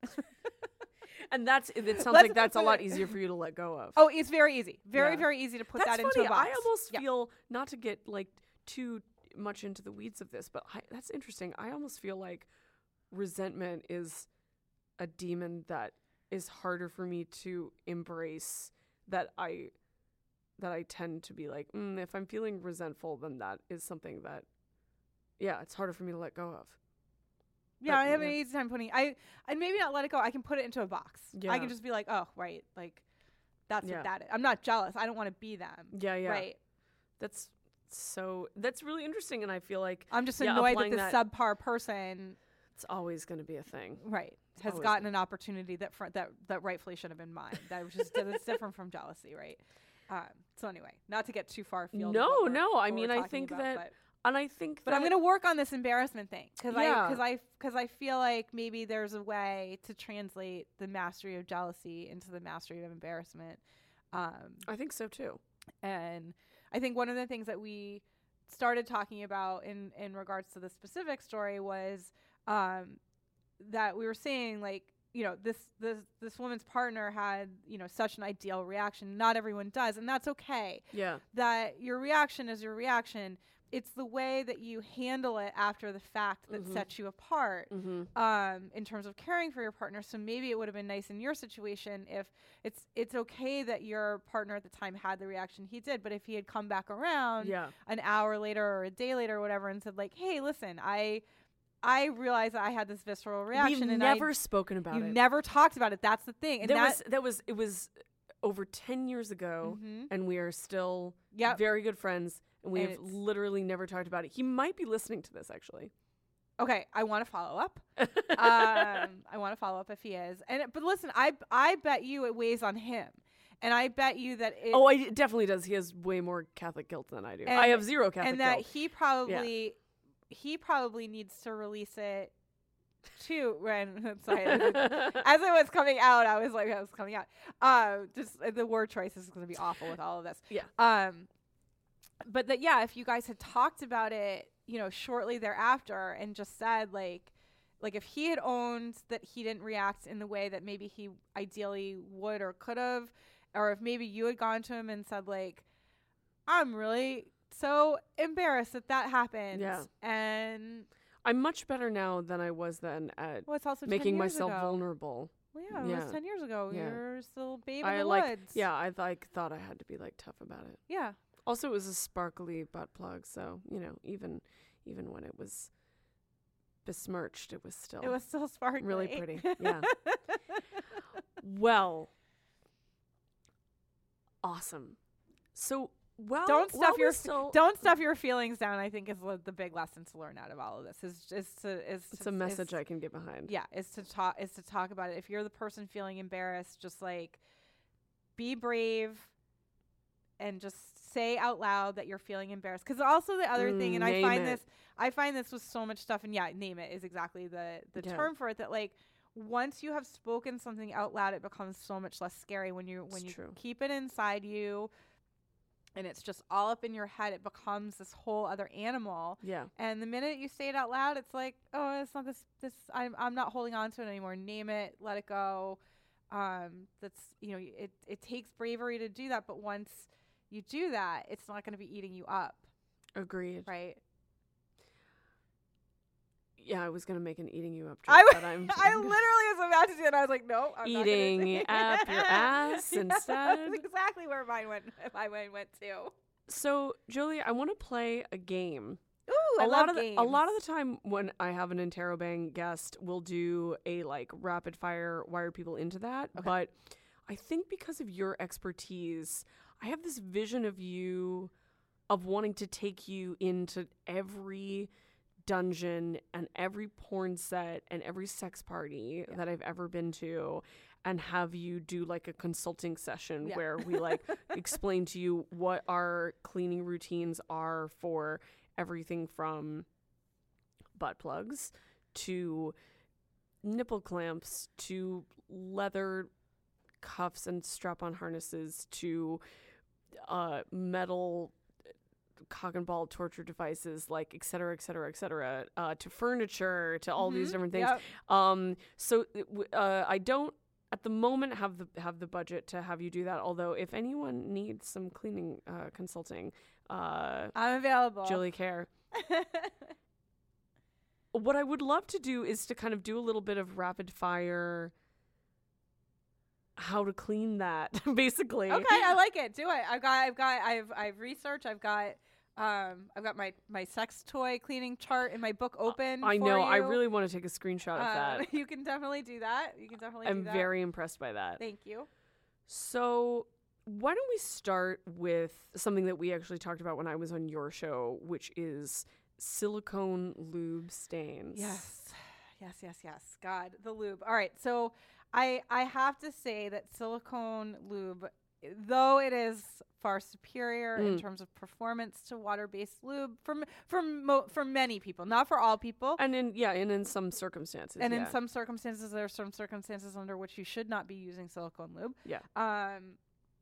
And that's it sounds Let's like that's a put lot it- easier for you to let go of. Oh, it's very easy. Very, Yeah. very easy to put that's that funny. into a box. I almost Yeah. feel, not to get like too much into the weeds of this, but I, that's interesting. I almost feel like resentment is a demon that is harder for me to embrace. That I that I tend to be like, mm, if I'm feeling resentful, then that is something that, yeah, it's harder for me to let go of. Yeah, But, I have yeah. an easy time putting. I and maybe not let it go. I can put it into a box. I Yeah. can just be like, oh, right, like that's Yeah. what that is. I'm not jealous. I don't want to be them. Yeah, yeah. Right. That's so. That's really interesting, and I feel like I'm just yeah, annoyed that applying the that- subpar person, it's always going to be a thing. right, has always gotten an opportunity that fr- that that rightfully should have been mine. That was just that's different from jealousy, right? Um, so anyway, not to get too far afield. of No, what we're- no. I what we're mean, I talking think about, that, but- and I think But that I'm going to work on this embarrassment thing because I Yeah. because I because I feel like maybe there's a way to translate the mastery of jealousy into the mastery of embarrassment. Um, I think so too. and I think one of the things that we started talking about in in regards to the specific story was um, that we were saying like, you know, this this this woman's partner had, you know, such an ideal reaction. Not everyone does, and that's okay. Yeah. That your reaction is your reaction. It's the way that you handle it after the fact that Mhm. sets you apart Mm-hmm. um, in terms of caring for your partner. So maybe it would have been nice in your situation if it's it's okay that your partner at the time had the reaction he did, but if he had come back around Yeah. an hour later or a day later or whatever and said like, hey, listen, I I realized that I had this visceral reaction We've and never I, spoken about you it. never talked about it. That's the thing. And that that, was that was it was over ten years ago, Mhm. and we are still Yep. very good friends, and we And have it's- literally never talked about it. He might be listening to this actually. Okay, I want to follow up. um, I want to follow up if he is. And it- but listen, I I bet you it weighs on him, and I bet you that it. Oh, I, it definitely does. He has way more Catholic guilt than I do. I And- have zero Catholic and that guilt. he probably he probably needs to release it too. When sorry, as it as it was coming out, I was like, I was coming out. Um, just uh, the word choice is going to be awful with all of this. Yeah. Um, but that yeah, if you guys had talked about it, you know, shortly thereafter, and just said like, like if he had owned that he didn't react in the way that maybe he ideally would or could have, or if maybe you had gone to him and said like, I'm really so embarrassed that that happened. Yeah. And I'm much better now than I was then at well, it's also making ten years myself ago. vulnerable. Well, yeah, it Yeah. was ten years ago. Yeah. You're still a babe in I the like, woods. yeah, I like thought I had to be like tough about it. Yeah. Also, it was a sparkly butt plug, so you know, even even when it was besmirched, it was still It was still sparkly. really pretty. Yeah. Well, awesome. So, well, don't while stuff we're your still, don't stuff your feelings down. I think is the, the big lesson to learn out of all of this. Is is to is It's to, a message is, I can get behind. Yeah, is to talk is to talk about it. If you're the person feeling embarrassed, just like be brave and just say out loud that you're feeling embarrassed. Because also the other Mm, thing, and I name find it. this, I find this with so much stuff, and yeah, name it is exactly the the Yeah. term for it. That like once you have spoken something out loud, it becomes so much less scary when you when It's you true. keep it inside you. And it's just all up in your head. It becomes this whole other animal. Yeah. And the minute you say it out loud, it's like, oh, it's not this. This I'm I'm not holding on to it anymore. Name it. Let it go. Um, that's you know, it it takes bravery to do that. But once you do that, it's not going to be eating you up, Agreed. right? Yeah, I was gonna make an eating you up joke, I but I'm I literally was about to do it. And I was like, no, I'm not gonna eating say it. up your ass Yeah, instead. That's exactly where mine went. My mind went to. So, Julie, I want to play a game. Ooh, I a love lot of games. the, a lot of the time when I have an Interrobang guest, we'll do a like rapid fire wire people into that. Okay. But I think because of your expertise, I have this vision of you of wanting to take you into every dungeon and every porn set and every sex party Yeah. that I've ever been to, and have you do like a consulting session Yeah. where we like explain to you what our cleaning routines are for everything from butt plugs to nipple clamps to leather cuffs and strap-on harnesses to uh, metal cock and ball torture devices, like et cetera, et cetera, et cetera, uh, to furniture, to all these Mhm. different things. Yep. Um, so it w- uh, I don't at the moment have the have the budget to have you do that. Although if anyone needs some cleaning uh, consulting, uh, I'm available. Julie Care. What I would love to do is to kind of do a little bit of rapid fire. How to clean that, basically. Okay, I like it. Do it. I've got, I've got, I've, I've researched. I've got, um, I've got my my sex toy cleaning chart in my book open. I for know. I you. really want to take a screenshot of Um, that. You can definitely do that. You can definitely. I'm do that. very impressed by that. Thank you. So, why don't we start with something that we actually talked about when I was on your show, which is silicone lube stains. Yes, yes, yes, yes. God, the lube. All right, so I I have to say that silicone lube, though it is far superior in Mm. terms of performance to water-based lube for m- for mo- for many people, not for all people. And in yeah, and in some circumstances. And yeah. in some circumstances, there are some circumstances under which you should not be using silicone lube. Yeah. Um,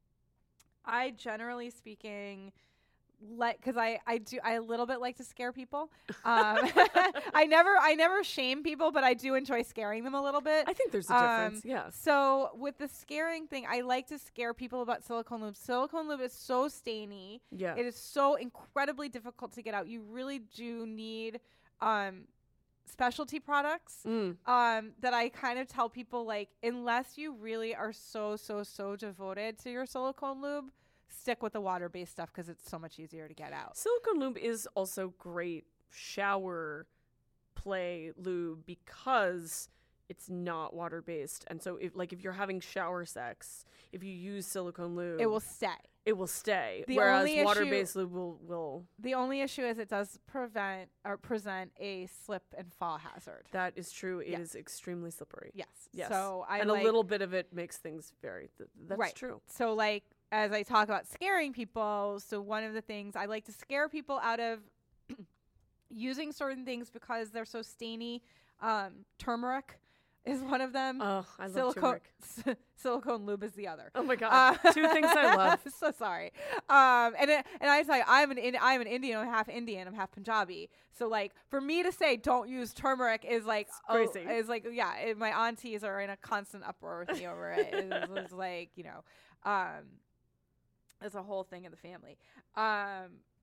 I generally speaking, like, because I I do I a little bit like to scare people. Um, I never I never shame people, but I do enjoy scaring them a little bit. I think there's a Um, difference. Yeah. So with the scaring thing, I like to scare people about silicone lube. Silicone lube is so stainy. Yeah. It is so incredibly difficult to get out. You really do need um, specialty products Mm. um, that I kind of tell people, like, unless you really are so, so, so devoted to your silicone lube, stick with the water-based stuff because it's so much easier to get out. Silicone lube is also great shower play lube because it's not water based, and so if like if you're having shower sex, if you use silicone lube, It will stay. it will stay. The whereas only issue- water based lube will will The only issue is it does prevent or present a slip and fall hazard. that is true. It is Yes. extremely slippery. Yes. Yes. So I and like, a little bit of it makes things very. Th- that's Right. true. So, like, as I talk about scaring people, so one of the things I like to scare people out of using certain things because they're so stainy. Um, turmeric is one of them. Oh, I love silicone turmeric. s- silicone lube is the other. Oh my god, Uh, two things I love. So sorry. Um, and it, and I say I'm an in, I'm an Indian. I'm half Indian. I'm half Punjabi. So like for me to say don't use turmeric is like oh, crazy. is like yeah. It, my aunties are in a constant uproar with me over it. It's, it's like you know, um, it's a whole thing in the family. Um,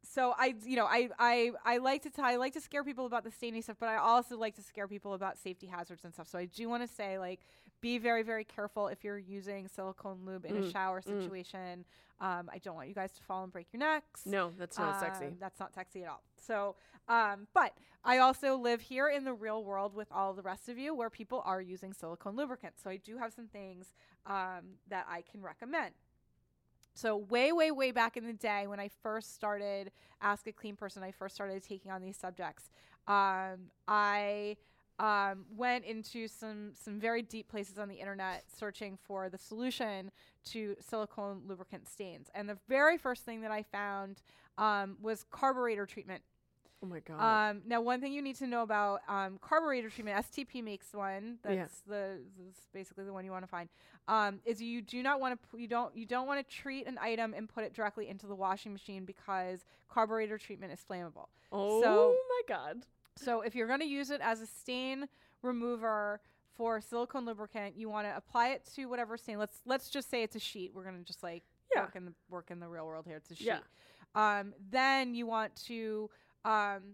so I, you know, I, I, I like to, t- I like to scare people about the staining stuff, but I also like to scare people about safety hazards and stuff. So I do want to say, like, be very, very careful if you're using silicone lube in Mm, a shower mm. situation. Um, I don't want you guys to fall and break your necks. No, that's not sexy. Um, That's not sexy at all. So, um, but I also live here in the real world with all the rest of you where people are using silicone lubricant. So I do have some things um, that I can recommend. So way, way, way back in the day when I first started Ask a Clean Person, I first started taking on these subjects, um, I um, went into some, some very deep places on the internet searching for the solution to silicone lubricant stains. And the very first thing that I found um, was carburetor treatment. Oh my god. Um, now, one thing you need to know about um, carburetor treatment, S T P makes one. That's Yeah. the that's basically the one you want to find. Um, is you do not want to you don't you don't want to treat an item and put it directly into the washing machine because carburetor treatment is flammable. oh so- my god. So if you're going to use it as a stain remover for silicone lubricant, you want to apply it to whatever stain. Let's let's just say it's a sheet. We're going to just like Yeah. work in the work in the real world here. It's a sheet. Yeah. Um, then you want to um,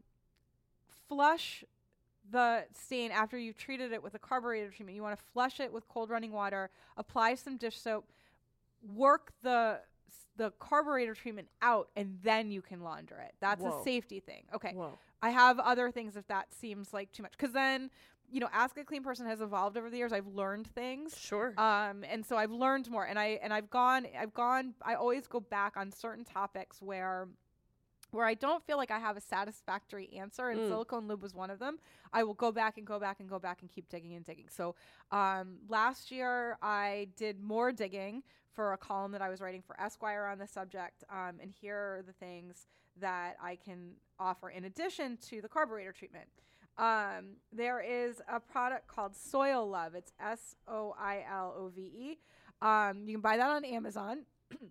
flush the stain after you've treated it with a carburetor treatment. You want to flush it with cold running water, apply some dish soap, work the the carburetor treatment out, and then you can launder it. That's Whoa. a safety thing. Okay. Whoa. I have other things if that seems like too much. Because then, you know, Ask a Clean Person has evolved over the years. I've learned things. Sure. Um, and so I've learned more, and I and I've gone, I've gone. I always go back on certain topics where, where I don't feel like I have a satisfactory answer, and Mm. silicone lube was one of them. I will go back and go back and go back and keep digging and digging. So, um, last year I did more digging for a column that I was writing for Esquire on the subject. Um, and here are the things that I can offer in addition to the carburetor treatment. Um, there is a product called Soil Love. It's S O I L O V E. Um, you can buy that on Amazon.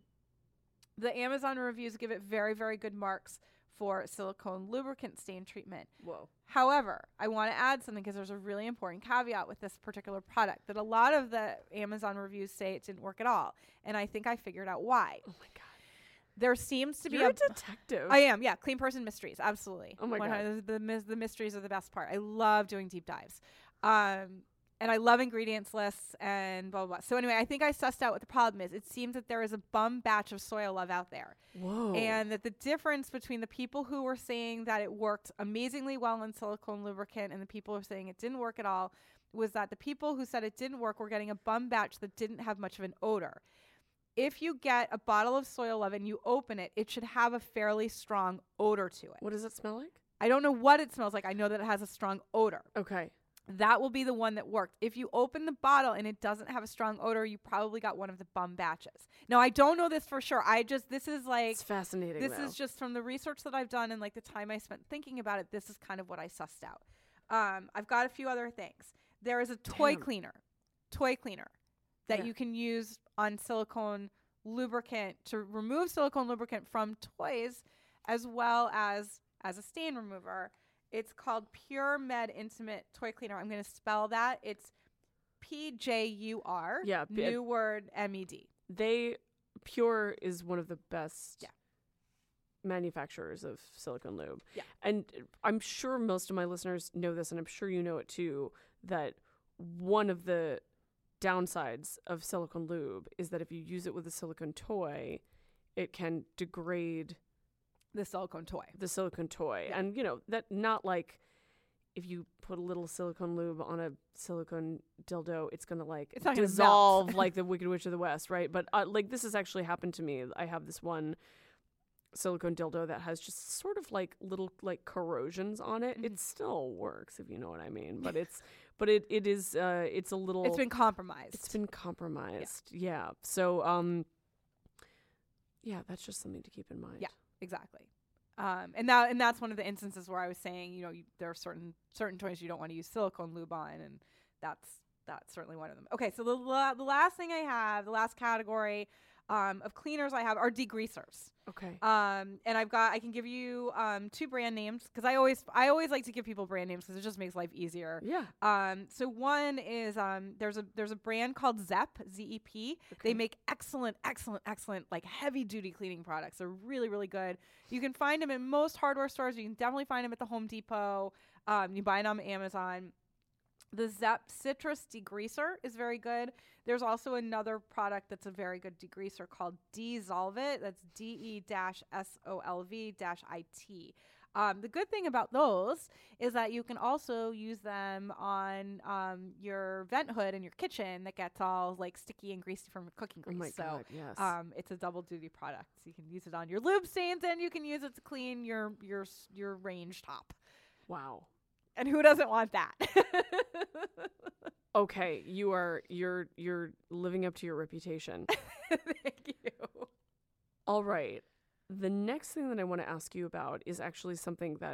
The Amazon reviews give it very, very good marks for silicone lubricant stain treatment. Whoa. However, I want to add something because there's a really important caveat with this particular product that a lot of the Amazon reviews say it didn't work at all. And I think I figured out why. Oh my god. There seems to be You're a a detective. I am, yeah. Clean Person Mysteries, absolutely. Oh my one God. hundred The, mys- the mysteries are the best part. I love doing deep dives. Um, and I love ingredients lists and blah, blah, blah. So anyway, I think I sussed out what the problem is. It seems that there is a bum batch of Soil Love out there. Whoa. And that the difference between the people who were saying that it worked amazingly well in silicone lubricant and the people who were saying it didn't work at all was that the people who said it didn't work were getting a bum batch that didn't have much of an odor. If you get a bottle of Soil Love and you open it, it should have a fairly strong odor to it. What does it smell like? I don't know what it smells like. I know that it has a strong odor. Okay. That will be the one that worked. If you open the bottle and it doesn't have a strong odor, you probably got one of the bum batches. Now, I don't know this for sure. I just, this is like, It's fascinating. this though. is just from the research that I've done and like the time I spent thinking about it. This is kind of what I sussed out. Um, I've got a few other things. There is a toy Damn. cleaner, toy cleaner that Yeah. you can use on silicone lubricant to remove silicone lubricant from toys, as well as as a stain remover. It's called Pure Med Intimate Toy Cleaner. I'm going to spell that. It's P J U R. Yeah, p- New word M E D. They Pure is one of the best Yeah. manufacturers of silicone lube. Yeah. And I'm sure most of my listeners know this, and I'm sure you know it too, that one of the downsides of silicone lube is that if you use it with a silicone toy, it can degrade The silicone toy. the silicone toy. Yeah. And, you know, that not like if you put a little silicone lube on a silicone dildo, it's going to like It's not gonna melt. dissolve like the Wicked Witch of the West, right? But uh, like this has actually happened to me. I have this one silicone dildo that has just sort of like little like corrosions on it. Mhm. It still works, if you know what I mean. But it's but it it is uh it's a little It's been compromised. it's been compromised. Yeah. So um yeah, that's just something to keep in mind. Yeah. Exactly. Um, and that and that's one of the instances where I was saying, you know, you, there are certain certain toys you don't want to use silicone lube on, and that's that's certainly one of them. Okay, so the la- the last thing I have, the last category, um, of cleaners I have are degreasers. Okay. Um, and I've got, I can give you um, two brand names because I always, I always like to give people brand names because it just makes life easier. Yeah. Um, so one is um, there's a there's a brand called Zep, Z E P. Okay. They make excellent, excellent, excellent like heavy duty cleaning products. They're really, really good. You can find them in most hardware stores. You can definitely find them at the Home Depot. Um, you buy them on Amazon. The Zep Citrus Degreaser is very good. There's also another product that's a very good degreaser called Dissolve It. That's D E S O L V I T. Um, the good thing about those is that you can also use them on um, your vent hood in your kitchen that gets all like sticky and greasy from cooking grease. Oh my so God, yes. um, it's a double duty product. So you can use it on your lube stains and you can use it to clean your your s- your range top. Wow. And who doesn't want that? Okay, you are you're you're living up to your reputation. Thank you. All right. The next thing that I want to ask you about is actually something that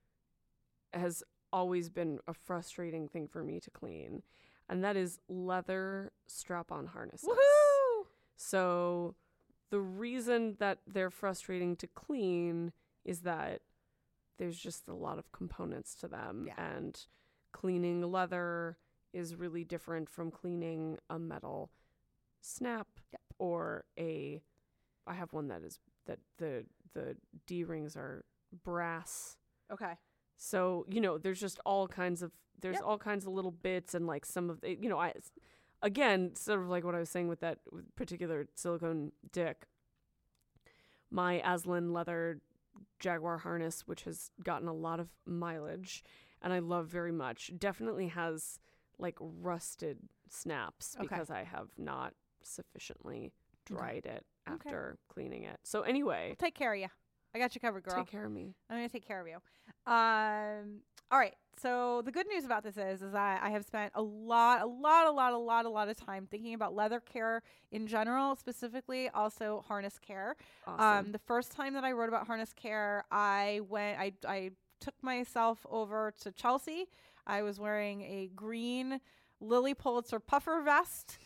has always been a frustrating thing for me to clean, and that is leather strap-on harnesses. Woohoo! So the reason that they're frustrating to clean is that there's just a lot of components to them, Yeah. and cleaning leather is really different from cleaning a metal snap Yep. or a I have one that is that the the D-rings are brass. Okay. So, you know, there's just all kinds of there's Yep. all kinds of little bits, and like some of the, you know, I again, sort of like what I was saying with that particular silicone dick. My Aslan leather Jaguar harness, which has gotten a lot of mileage and I love very much, definitely has like rusted snaps Okay. because I have not sufficiently dried it Okay. after cleaning it. So anyway, Take care of you. I got you covered, girl. take care of me. I'm going to take care of you. Um, all right. So the good news about this is, is that I have spent a lot, a lot, a lot, a lot, a lot of time thinking about leather care in general, specifically also harness care. Awesome. Um, the first time that I wrote about harness care, I went, I, I took myself over to Chelsea. I was wearing a green Lily Pulitzer puffer vest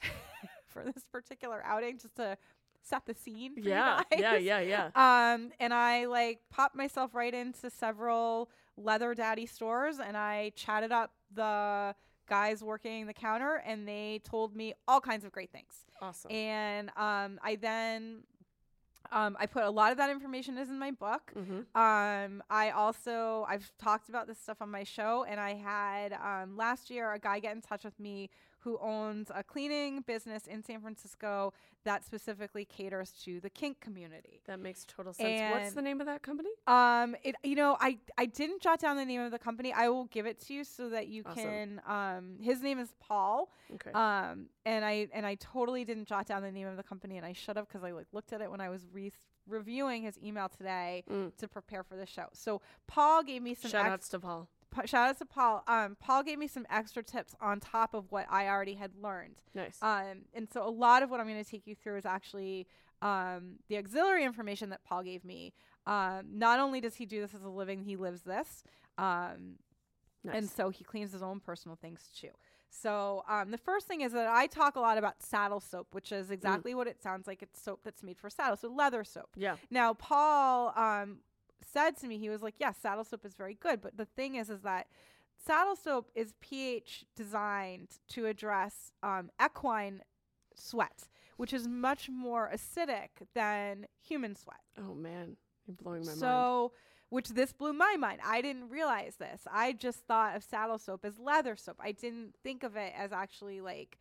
for this particular outing, just to set the scene. For yeah, you guys. yeah, yeah, yeah. Um, and I like popped myself right into several leather daddy stores, and I chatted up the guys working the counter, and they told me all kinds of great things. Awesome. And um, I then um, I put a lot of that information is in my book. Mm-hmm. Um, I also I've talked about this stuff on my show, and I had um, last year a guy get in touch with me who owns a cleaning business in San Francisco that specifically caters to the kink community. That makes total sense. What's And- the name of that company? Um, it you know I I didn't jot down the name of the company. I will give it to you so that you Awesome. can. Um, his name is Paul. Okay. Um, and I and I totally didn't jot down the name of the company, and I should have because I like looked at it when I was re- reviewing his email today Mm. to prepare for the show. So Paul gave me some Shout ex- outs to Paul. Pa- shout outs to Paul. Um, Paul gave me some extra tips on top of what I already had learned. Nice. Um, and so a lot of what I'm going to take you through is actually um, the auxiliary information that Paul gave me. Um, not only does he do this as a living, he lives this. Um, nice. And so he cleans his own personal things too. So um, the first thing is that I talk a lot about saddle soap, which is exactly what it sounds like. It's soap that's made for saddle, so leather soap. yeah. Now, Paul um, said to me, he was like, yes, saddle soap is very good. But the thing is, is that saddle soap is pH designed to address um, equine sweat, which is much more acidic than human sweat. Oh man, you're blowing my mind. So, which this blew my mind. I didn't realize this. I just thought of saddle soap as leather soap. I didn't think of it as actually like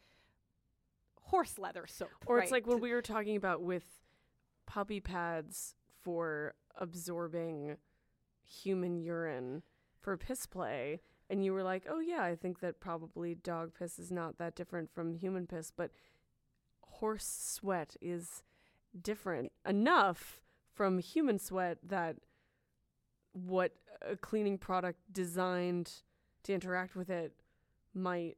horse leather soap. Or it's right? like when we were talking about with puppy pads for absorbing human urine for piss play, and you were like, oh yeah, I think that probably dog piss is not that different from human piss, but horse sweat is different enough from human sweat that what a cleaning product designed to interact with it might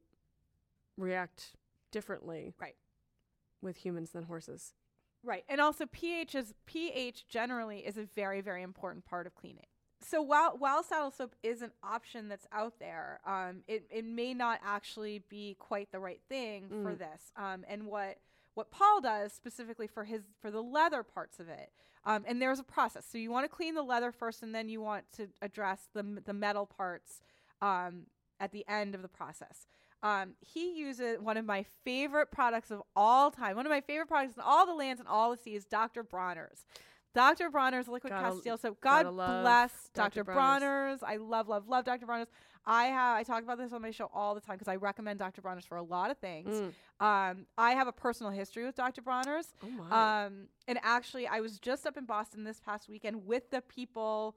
react differently Right. with humans than horses. Right. And also pH is pH generally is a very, very important part of cleaning. So while while saddle soap is an option that's out there, um, it, it may not actually be quite the right thing for Mm. this. Um, and what what Paul does specifically for his for the leather parts of it. Um, and there's a process. So you want to clean the leather first, and then you want to address the the metal parts um, at the end of the process. Um, he uses one of my favorite products of all time. One of my favorite products in all the lands and all the seas, Doctor Bronner's. Doctor Bronner's Liquid Gotta- Castile soap. God love bless Doctor Doctor Bronner's. I love, love, love Doctor Bronner's. I have I talk about this on my show all the time because I recommend Doctor Bronner's for a lot of things. Mm. Um, I have a personal history with Doctor Bronner's. Oh my. Um, and actually, I was just up in Boston this past weekend with the people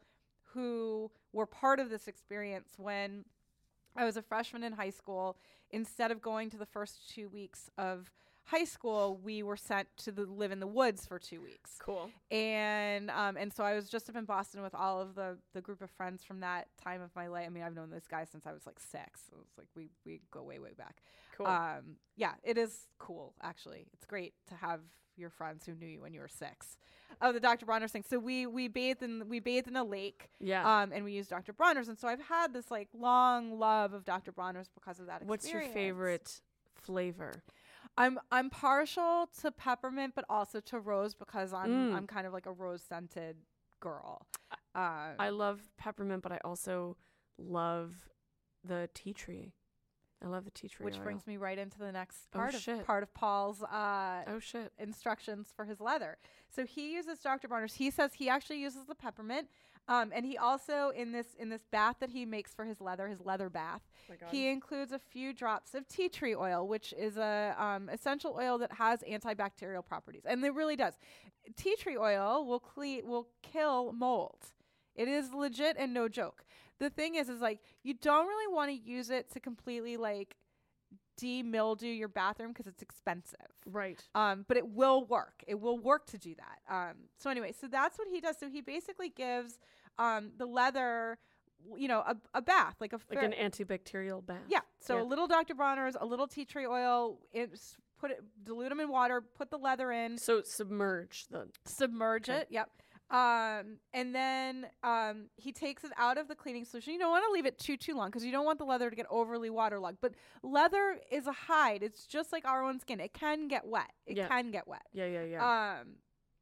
who were part of this experience when I was a freshman in high school. Instead of going to the first two weeks of high school, we were sent to the live in the woods for two weeks. Cool. And um, and so I was just up in Boston with all of the, the group of friends from that time of my life. I mean, I've known this guy since I was like six. So it's like we, we go way, way back. Cool. Um, yeah, it is cool, actually. It's great to have your friends who knew you when you were six. Oh, the Doctor Bronner's thing. So we we bathed in we bathed in a lake. Yeah. Um, and we used Doctor Bronner's, and so I've had this like long love of Doctor Bronner's because of that experience. What's your favorite flavor? I'm I'm partial to peppermint, but also to rose because I'm Mm. I'm kind of like a rose scented girl. Uh, I love peppermint, but I also love the tea tree. I love the tea tree which oil. brings me right into the next Oh, part of shit. part of Paul's uh, Oh shit. instructions for his leather. So he uses Doctor Bronner's. He says he actually uses the peppermint, um, and he also in this in this bath that he makes for his leather, his leather bath, Oh my God. he includes a few drops of tea tree oil, which is a um, essential oil that has antibacterial properties, and it really does. Tea tree oil will cle- will kill mold. It is legit and no joke. The thing is, is like you don't really want to use it to completely like de-mildew your bathroom because it's expensive. Right. Um, but it will work. It will work to do that. Um, so anyway, so that's what he does. So he basically gives um, the leather, w- you know, a, a bath, like a Like fair- an antibacterial bath. yeah. So Yeah. a little Doctor Bronner's, a little tea tree oil. It's put it, dilute them in water, put the leather in, So submerge the. submerge Okay. it. Yep. Um, and then um, he takes it out of the cleaning solution. You don't want to leave it too too long because you don't want the leather to get overly waterlogged. But leather is a hide. It's just like our own skin. It can get wet. It Yeah. can get wet. Yeah, yeah, yeah. Um,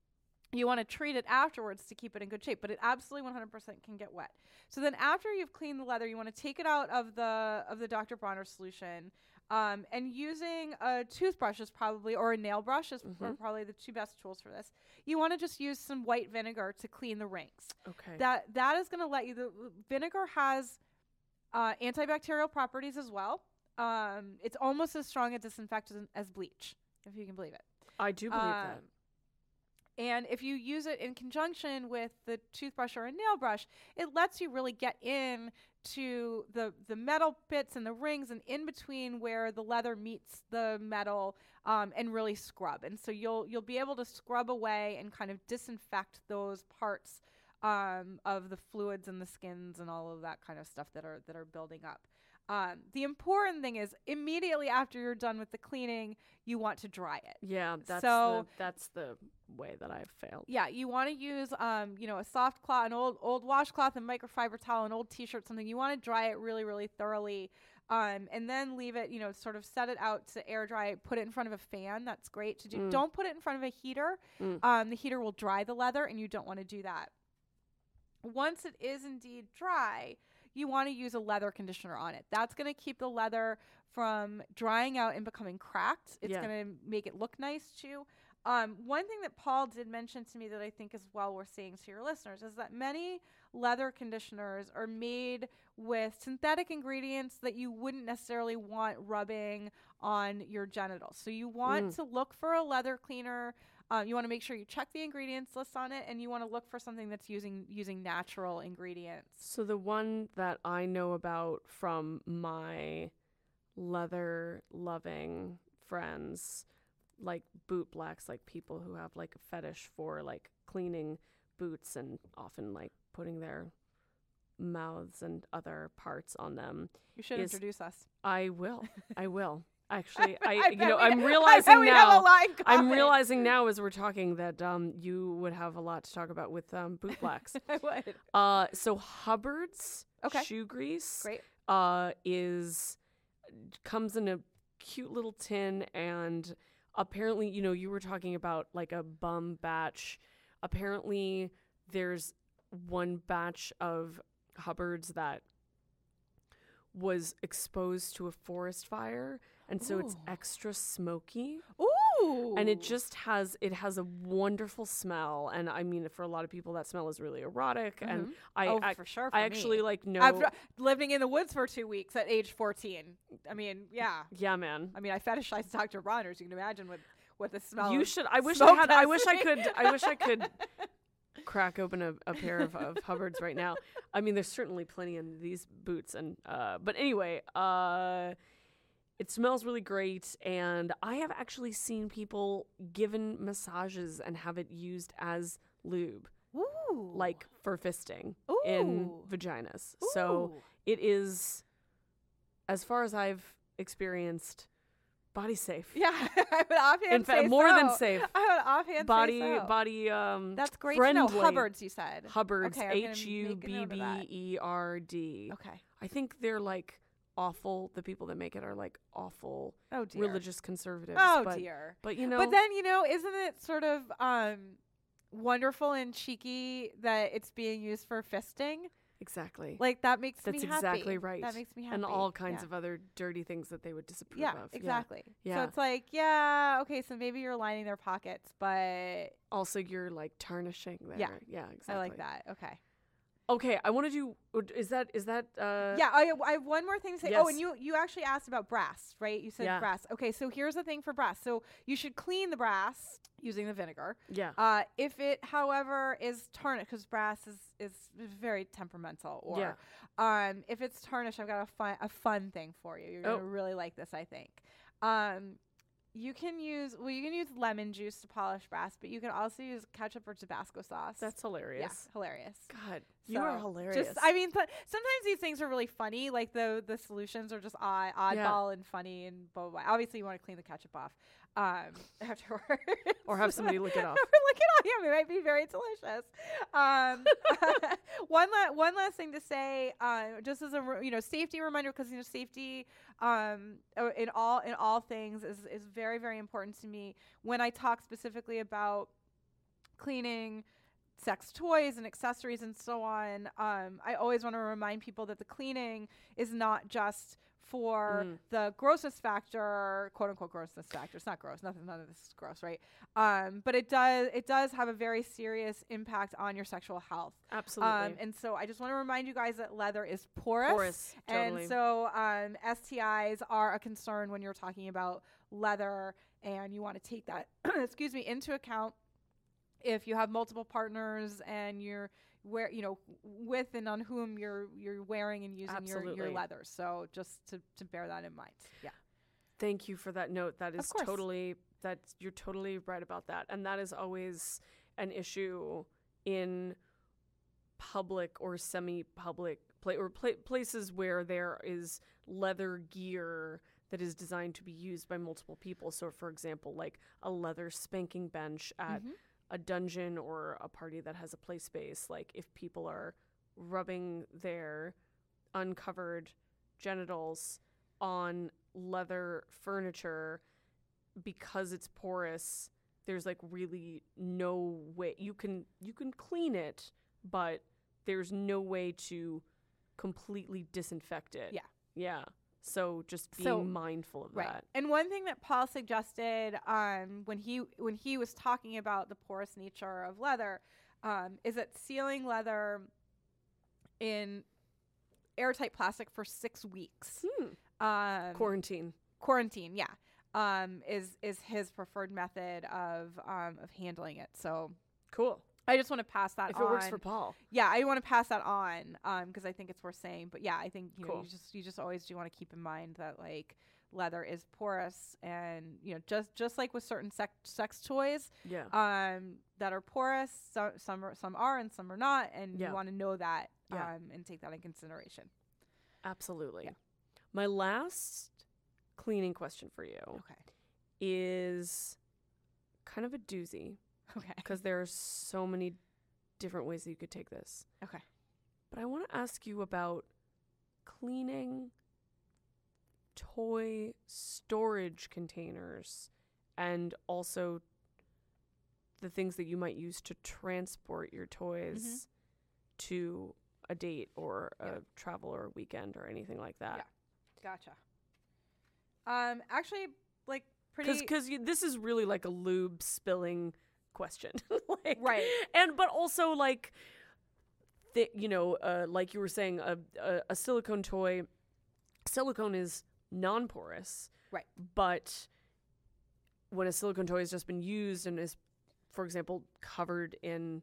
you want to treat it afterwards to keep it in good shape, but it absolutely one hundred percent can get wet. So then after you've cleaned the leather, you want to take it out of the of the Doctor Bronner solution. Um, and using a toothbrush is probably, or a nail brush is Mhm. are probably the two best tools for this. You want to just use some white vinegar to clean the rings. okay. That that is going to let you. The vinegar has uh, antibacterial properties as well. Um, it's almost as strong a disinfectant as bleach, if you can believe it. I do believe that. Um, And if you use it in conjunction with the toothbrush or a nail brush, it lets you really get in to the the metal bits and the rings and in between where the leather meets the metal, um, and really scrub. And so you'll you'll be able to scrub away and kind of disinfect those parts um, of the fluids and the skins and all of that kind of stuff that are that are building up. Um, the important thing is immediately after you're done with the cleaning, you want to dry it. Yeah, that's So- the, that's the way that I've failed. Yeah, you want to use, um, you know, a soft cloth, an old old washcloth, and microfiber towel, an old T-shirt, something. You want to dry it really, really thoroughly, um, and then leave it, you know, sort of set it out to air dry. Put it in front of a fan. That's great to do. Mm. Don't put it in front of a heater. Mm. Um, the heater will dry the leather, and you don't want to do that. Once it is indeed dry, you want to use a leather conditioner on it. That's going to keep the leather from drying out and becoming cracked. It's Yeah. going to make it look nice too. Um, one thing that Paul did mention to me that I think is well worth saying to your listeners is that many leather conditioners are made with synthetic ingredients that you wouldn't necessarily want rubbing on your genitals. So you want Mm. to look for a leather cleaner. Um, you want to make sure you check the ingredients list on it, and you want to look for something that's using using natural ingredients. So the one that I know about from my leather loving friends, like boot blacks, like people who have like a fetish for like cleaning boots and often like putting their mouths and other parts on them. You should Is- introduce us. I will. I will. Actually, I, I you bet know, we- I'm I bet realizing we have a now. lot in I'm common. realizing now as we're talking that um you would have a lot to talk about with um boot blacks. I would. Uh, so Hubbard's Okay. shoe grease Great. uh is comes in a cute little tin, and apparently, you know, you were talking about like a bum batch. Apparently, there's one batch of Hubbards that was exposed to a forest fire, and so it's extra smoky. Ooh. And it just has it has a wonderful smell, and I mean, for a lot of people that smell is really erotic. Mm-hmm. And I, oh, I for sure for I actually me. like know I've living in the woods for two weeks at age fourteen. I mean, yeah. Yeah, man. I mean, I fetishize Doctor Bronner's. You can imagine what what the smell You of should I wish I smoke had I has wish to I me. could I wish I could crack open a, a pair of, of Hubbards right now. I mean, there's certainly plenty in these boots, and uh but anyway, uh it smells really great, and I have actually seen people given massages and have it used as lube. Ooh. Like for fisting Ooh. in vaginas. Ooh. So it is, as far as I've experienced, body safe. Yeah, I would offhand in fact, say more so. than safe. I would offhand body, say so. Body, um, That's great friendly. to know. Hubbards, you said. Hubbards, okay, I'm gonna H make U a B note of B that. E R D. Okay. I think they're like awful. The people that make it are like awful oh, dear. religious conservatives. Oh, but, dear. But, you know. But then, you know, isn't it sort of um, wonderful and cheeky that it's being used for fisting? Exactly. Like, that makes That's me happy. exactly right. That makes me happy. And all kinds yeah. of other dirty things that they would disapprove yeah, of. Exactly. Yeah. So it's like, yeah, okay, so maybe you're lining their pockets, but also you're like tarnishing there. Yeah. Yeah, exactly. I like that. Okay. Okay, I want to do. Is that is that? Uh, yeah, I, I have one more thing to say. yes. Oh, and you you actually asked about brass, right? You said Yeah. brass. Okay, so here's the thing for brass. So you should clean the brass using the vinegar. Yeah. Uh, if it, however, is tarnished, because brass is is very temperamental, or Yeah. um, if it's tarnished, I've got a fun a fun thing for you. You're gonna Oh. really like this, I think. Um. You can use well. You can use lemon juice to polish brass, but you can also use ketchup or Tabasco sauce. That's hilarious. Yeah, hilarious. God, you are So, hilarious. Just, I mean, th- sometimes these things are really funny. Like the the solutions are just odd, oddball and funny and blah, blah, blah. Obviously, you want to clean the ketchup off um, afterwards, or have somebody lick it off. or lick it off. Yeah, it might be very delicious. Um, one la- one last thing to say, uh, just as a re- you know safety reminder, because you know safety um, uh, in all in all things is is very very important to me. When I talk specifically about cleaning sex toys and accessories and so on, um, I always want to remind people that the cleaning is not just for Mm. the grossness factor, quote unquote grossness factor. It's not gross. Nothing, none of this is gross, right? Um, but it does it does have a very serious impact on your sexual health. Absolutely. Um, and so I just want to remind you guys that leather is porous. Porous, totally. And so um, S T Is are a concern when you're talking about leather, and you want to take that, excuse me, into account if you have multiple partners and you're where you know with and on whom you're you're wearing and using your, your Absolutely. leather. So just to, to bear that in mind. Yeah. Thank you for that note. That is course. totally that you're totally right about that. And that is always an issue in public or semi-public pla- or pla- places where there is leather gear that is designed to be used by multiple people. So for example, like a leather spanking bench at Mhm. a dungeon or a party that has a play space, like if people are rubbing their uncovered genitals on leather furniture because it's porous, there's like really no way you can you can clean it, but there's no way to completely disinfect it. Yeah. Yeah. So just being So- mindful of Right. that. And one thing that Paul suggested um, when he when he was talking about the porous nature of leather um, is that sealing leather in airtight plastic for six weeks. Hmm. Um, Quarantine. quarantine, yeah, um, is is his preferred method of um, of handling it. So Cool. I just want to pass that If on. it works for Paul. Yeah, I want to pass that on because I think it's worth saying. But yeah, I think you know Cool. you just you just always do want to keep in mind that like leather is porous, and you know just just like with certain sex sex toys, Yeah. um, that are porous. So, some are, some are and some are not, and Yeah. you want to know that Yeah. um, and take that in consideration. Absolutely. Yeah. My last cleaning question for you Okay. is kind of a doozy Okay. because there are so many different ways that you could take this. Okay. But I want to ask you about cleaning toy storage containers and also the things that you might use to transport your toys Mm-hmm. to a date or a Yeah. travel or a weekend or anything like that. Yeah. Gotcha. Um, actually, like pretty. Because this is really like a lube spilling question. like, Right. And but also like, the, you know, uh, like you were saying, a, a, a silicone toy, silicone is non-porous. Right. But when a silicone toy has just been used and is, for example, covered in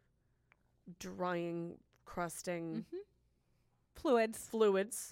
drying, crusting Mhm. Fluids. fluids,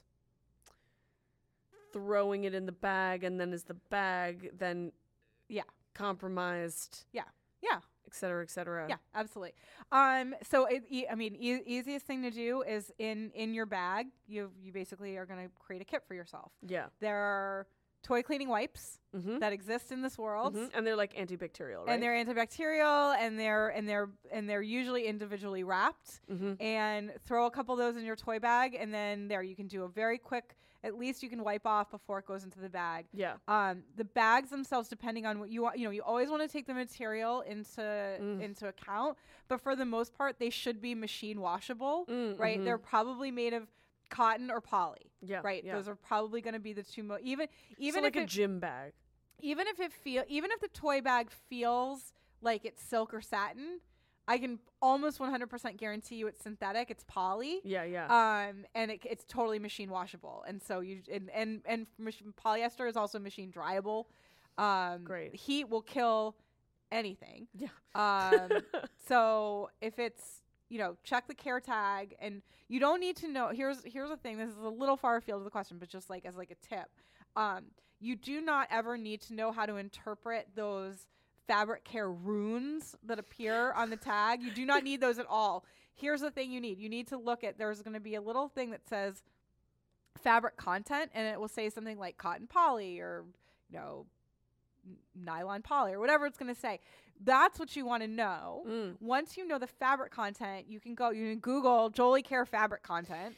throwing it in the bag, and then is the bag then Yeah. compromised, Yeah. Yeah. et cetera, et cetera. Yeah, absolutely. Um, so it, e- I mean, e- easiest thing to do is in in your bag. You you basically are going to create a kit for yourself. Yeah. There are toy cleaning wipes Mm-hmm. that exist in this world, And they're like antibacterial, right? and they're antibacterial, and they're and they're and they're usually individually wrapped. Mm-hmm. And throw a couple of those in your toy bag, and then there you can do a very quick. At least you can wipe off before it goes into the bag. Yeah. Um, the bags themselves, depending on what you want, you know, you always want to take the material into Mm. into account. But for the most part, they should be machine washable, Mm, right? mhm. They're probably made of cotton or poly, Yeah. right? Yeah. Those are probably going to be the two most. Even even so like if a it, gym bag. even if it feel even if the toy bag feels like it's silk or satin, I can almost one hundred percent guarantee you it's synthetic. It's poly. Yeah. Yeah. Um, and it, it's totally machine washable, and so you and and and mach- polyester is also machine dryable. Um, Great. Heat will kill anything. yeah. Um, so if it's, you know, check the care tag, and you don't need to know. Here's here's the thing. This is a little far afield of the question, but just like as like a tip, um, you do not ever need to know how to interpret those fabric care runes that appear on the tag. You do not need those at all. Here's the thing you need. You need to look at, there's going to be a little thing that says fabric content, and it will say something like cotton poly or, you know, n- nylon poly or whatever it's going to say. That's what you want to know. Mm. Once you know the fabric content, you can go, you can Google Jolie Care fabric content.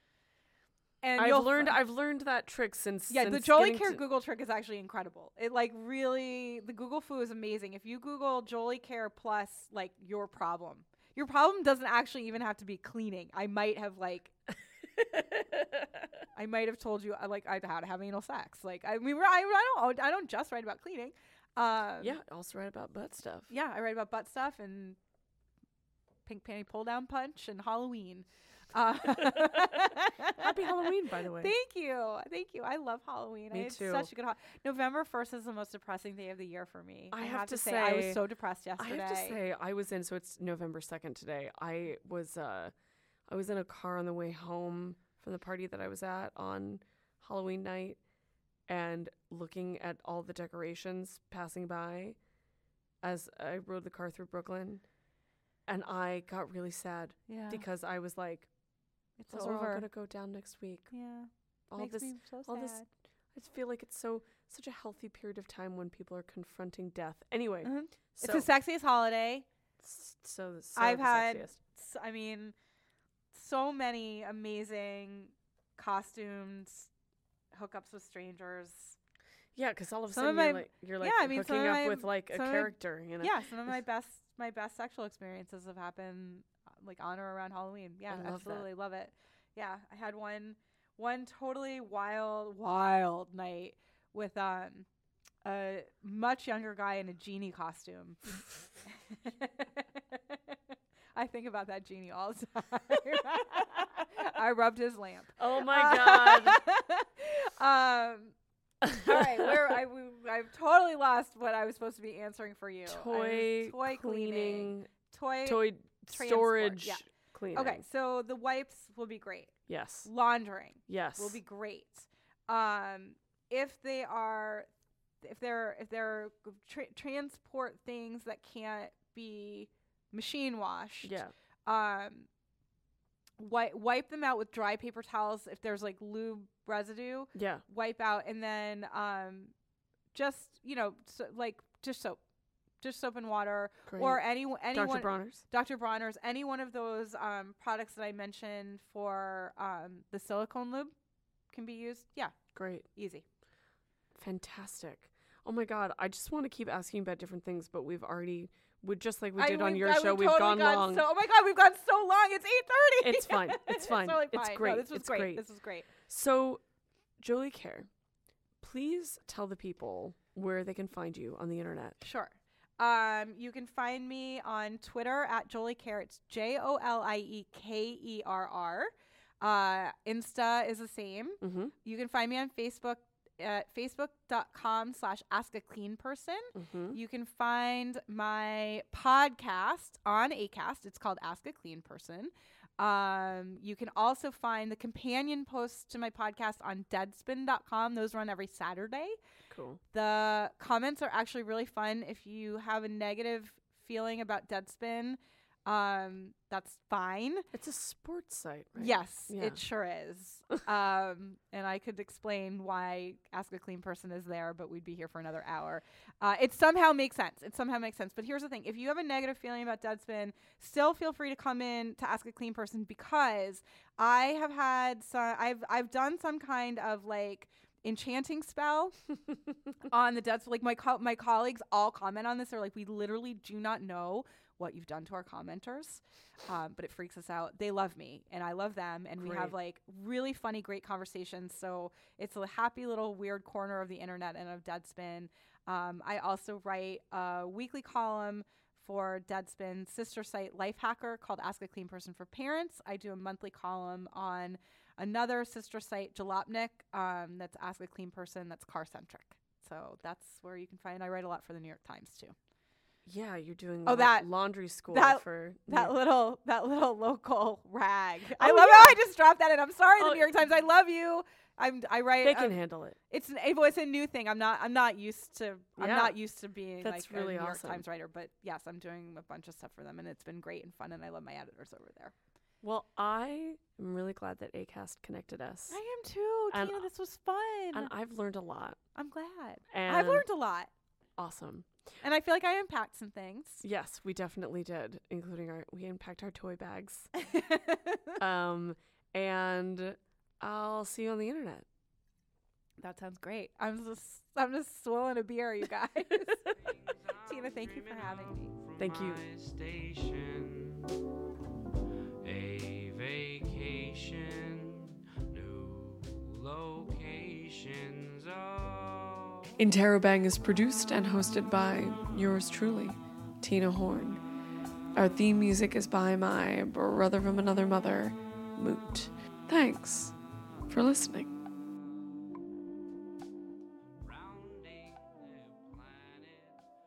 And I've you'll learned. fi- I've learned that trick since. yeah, the since Jolie getting Care to- Google trick is actually incredible. It like really, the Google foo is amazing. If you Google Jolie Care plus like your problem, your problem doesn't actually even have to be cleaning. I might have like, I might have told you uh, like I how to have anal sex. Like I mean, I, I don't, I don't just write about cleaning. Um, Yeah. I also write about butt stuff. yeah, I write about butt stuff and pink panty pull down punch and Halloween. Uh, Happy Halloween, by the way. Thank you. Thank you. I love Halloween. Me I had too. such a good ho- November first is the most depressing day of the year for me. I I, have have, to to say, I was say- so depressed I yesterday. have to say, I was in. So it's November second today. I was. Uh, I was in a car on the way home from the party that I was at on Halloween night, and looking at all the decorations passing by, as I rode the car through Brooklyn, and I got really sad yeah, because I was like, it's "Those are all over. gonna go down next week." yeah, All makes this, me so all this. sad. I just feel like it's so such a healthy period of time when people are confronting death. Anyway, Mhm. so It's the sexiest holiday. s- so, so I've the had, sexiest. s- I mean, so many amazing costumes, hookups with strangers. Yeah, because all of a Some sudden of you're my- like you're like yeah, I mean, some hooking of up my- with like a some of my- character, you know. Yeah, some of my best my best sexual experiences have happened uh, like on or around Halloween. Yeah, I love that. absolutely love it. Yeah, I had one one totally wild wild night with um a much younger guy in a genie costume. I think about that genie all the time. I rubbed his lamp. Oh my god. um all right, where I we, I've totally lost what I was supposed to be answering for you. I Toy, was toy cleaning, cleaning, toy. toy transport, storage yeah. cleaning. Okay, so the wipes will be great. Yes. Laundering Yes. will be great. Um, if they are, if they're if they're tra- transport things that can't be machine washed. Yeah. Um, wipe wipe them out with dry paper towels. If there's like lube residue, Yeah. wipe out, and then um, just you know so, like just soap, just soap and water, Great. or any anyone. Doctor Bronner's. Doctor Bronner's, any one of those um, products that I mentioned for um, the silicone lube can be used. Yeah, Great. easy. Fantastic. Oh my God, I just want to keep asking about different things, but we've already, we just like we I- did on we've- your I- show, we've we've totally gone gone long. So, oh my God, we've gone so long. It's eight thirty. It's fine. It's fine. totally It's fine. great. No, this was It's great. great. This was great. So, Jolie Kerr, please tell the people where they can find you on the internet. Sure. Um, you can find me on Twitter at Jolie Kerr. It's J O L I E K E R R. Uh, Insta is the same. Mm-hmm. You can find me on Facebook at facebook.com slash ask a clean person. Mm-hmm. You can find my podcast on Acast. It's called Ask a Clean Person. Um, you can also find the companion posts to my podcast on deadspin dot com. Those run every Saturday. Cool. The comments are actually really fun. If you have a negative feeling about Deadspin, um, that's fine. It's a sports site, right? Yes, Yeah. it sure is. um, and I could explain why Ask a Clean Person is there, but we'd be here for another hour. Uh, it somehow makes sense. It somehow makes sense. But here's the thing. If you have a negative feeling about Deadspin, still feel free to come in to Ask a Clean Person, because I have had some, I've, I've done some kind of like enchanting spell on the Deadspin. Like my, co- my colleagues all comment on this. They're like, we literally do not know what you've done to our commenters, um, but it freaks us out. They love me and I love them, and we have Great. like really funny, great conversations. So it's a happy little weird corner of the internet and of Deadspin. Um, I also write a weekly column for Deadspin's sister site Lifehacker called Ask a Clean Person for Parents. I do a monthly column on another sister site, Jalopnik, um, that's Ask a Clean Person, that's car centric. So that's where you can find. I write a lot for the New York Times too. Yeah, you're doing Oh, la- that- laundry school that- for That New- little, that little local rag. I Oh, love yeah. how I just dropped that in. I'm sorry, Oh, the New York Times. I love you. I'm. I write. They can um, handle it. It's an, it's a new thing. I'm not. I'm not used to. I'm Yeah. not used to being That's like really a New York awesome. Times writer. But yes, I'm doing a bunch of stuff for them, and it's been great and fun. And I love my editors over there. Well, I am really glad that Acast connected us. I am too, And- Tina. This was fun. And I've learned a lot. I'm glad. And I've learned a lot, Awesome. and I feel like I impact some things. Yes, we definitely did, including our, we unpacked our toy bags. um, and I'll see you on the internet. That sounds great. I'm just. I'm just swilling a beer, you guys. Tina, thank you for having me. Thank you. Station, a vacation, new locations. Oh. Interrobang is produced and hosted by yours truly, Tina Horn. Our theme music is by my brother from another mother, Moot. Thanks for listening. Rounding the planet,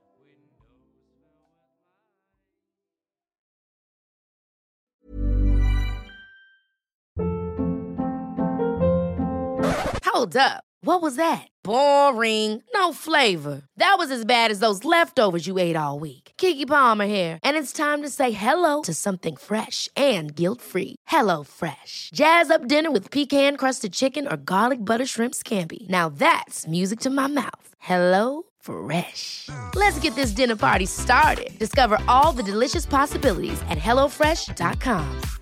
windows filled with light. Hold up. What was that? Boring. No flavor. That was as bad as those leftovers you ate all week. Keke Palmer here, and it's time to say hello to something fresh and guilt-free. Hello Fresh. Jazz up dinner with pecan-crusted chicken or garlic butter shrimp scampi. Now that's music to my mouth. Hello Fresh. Let's get this dinner party started. Discover all the delicious possibilities at hello fresh dot com.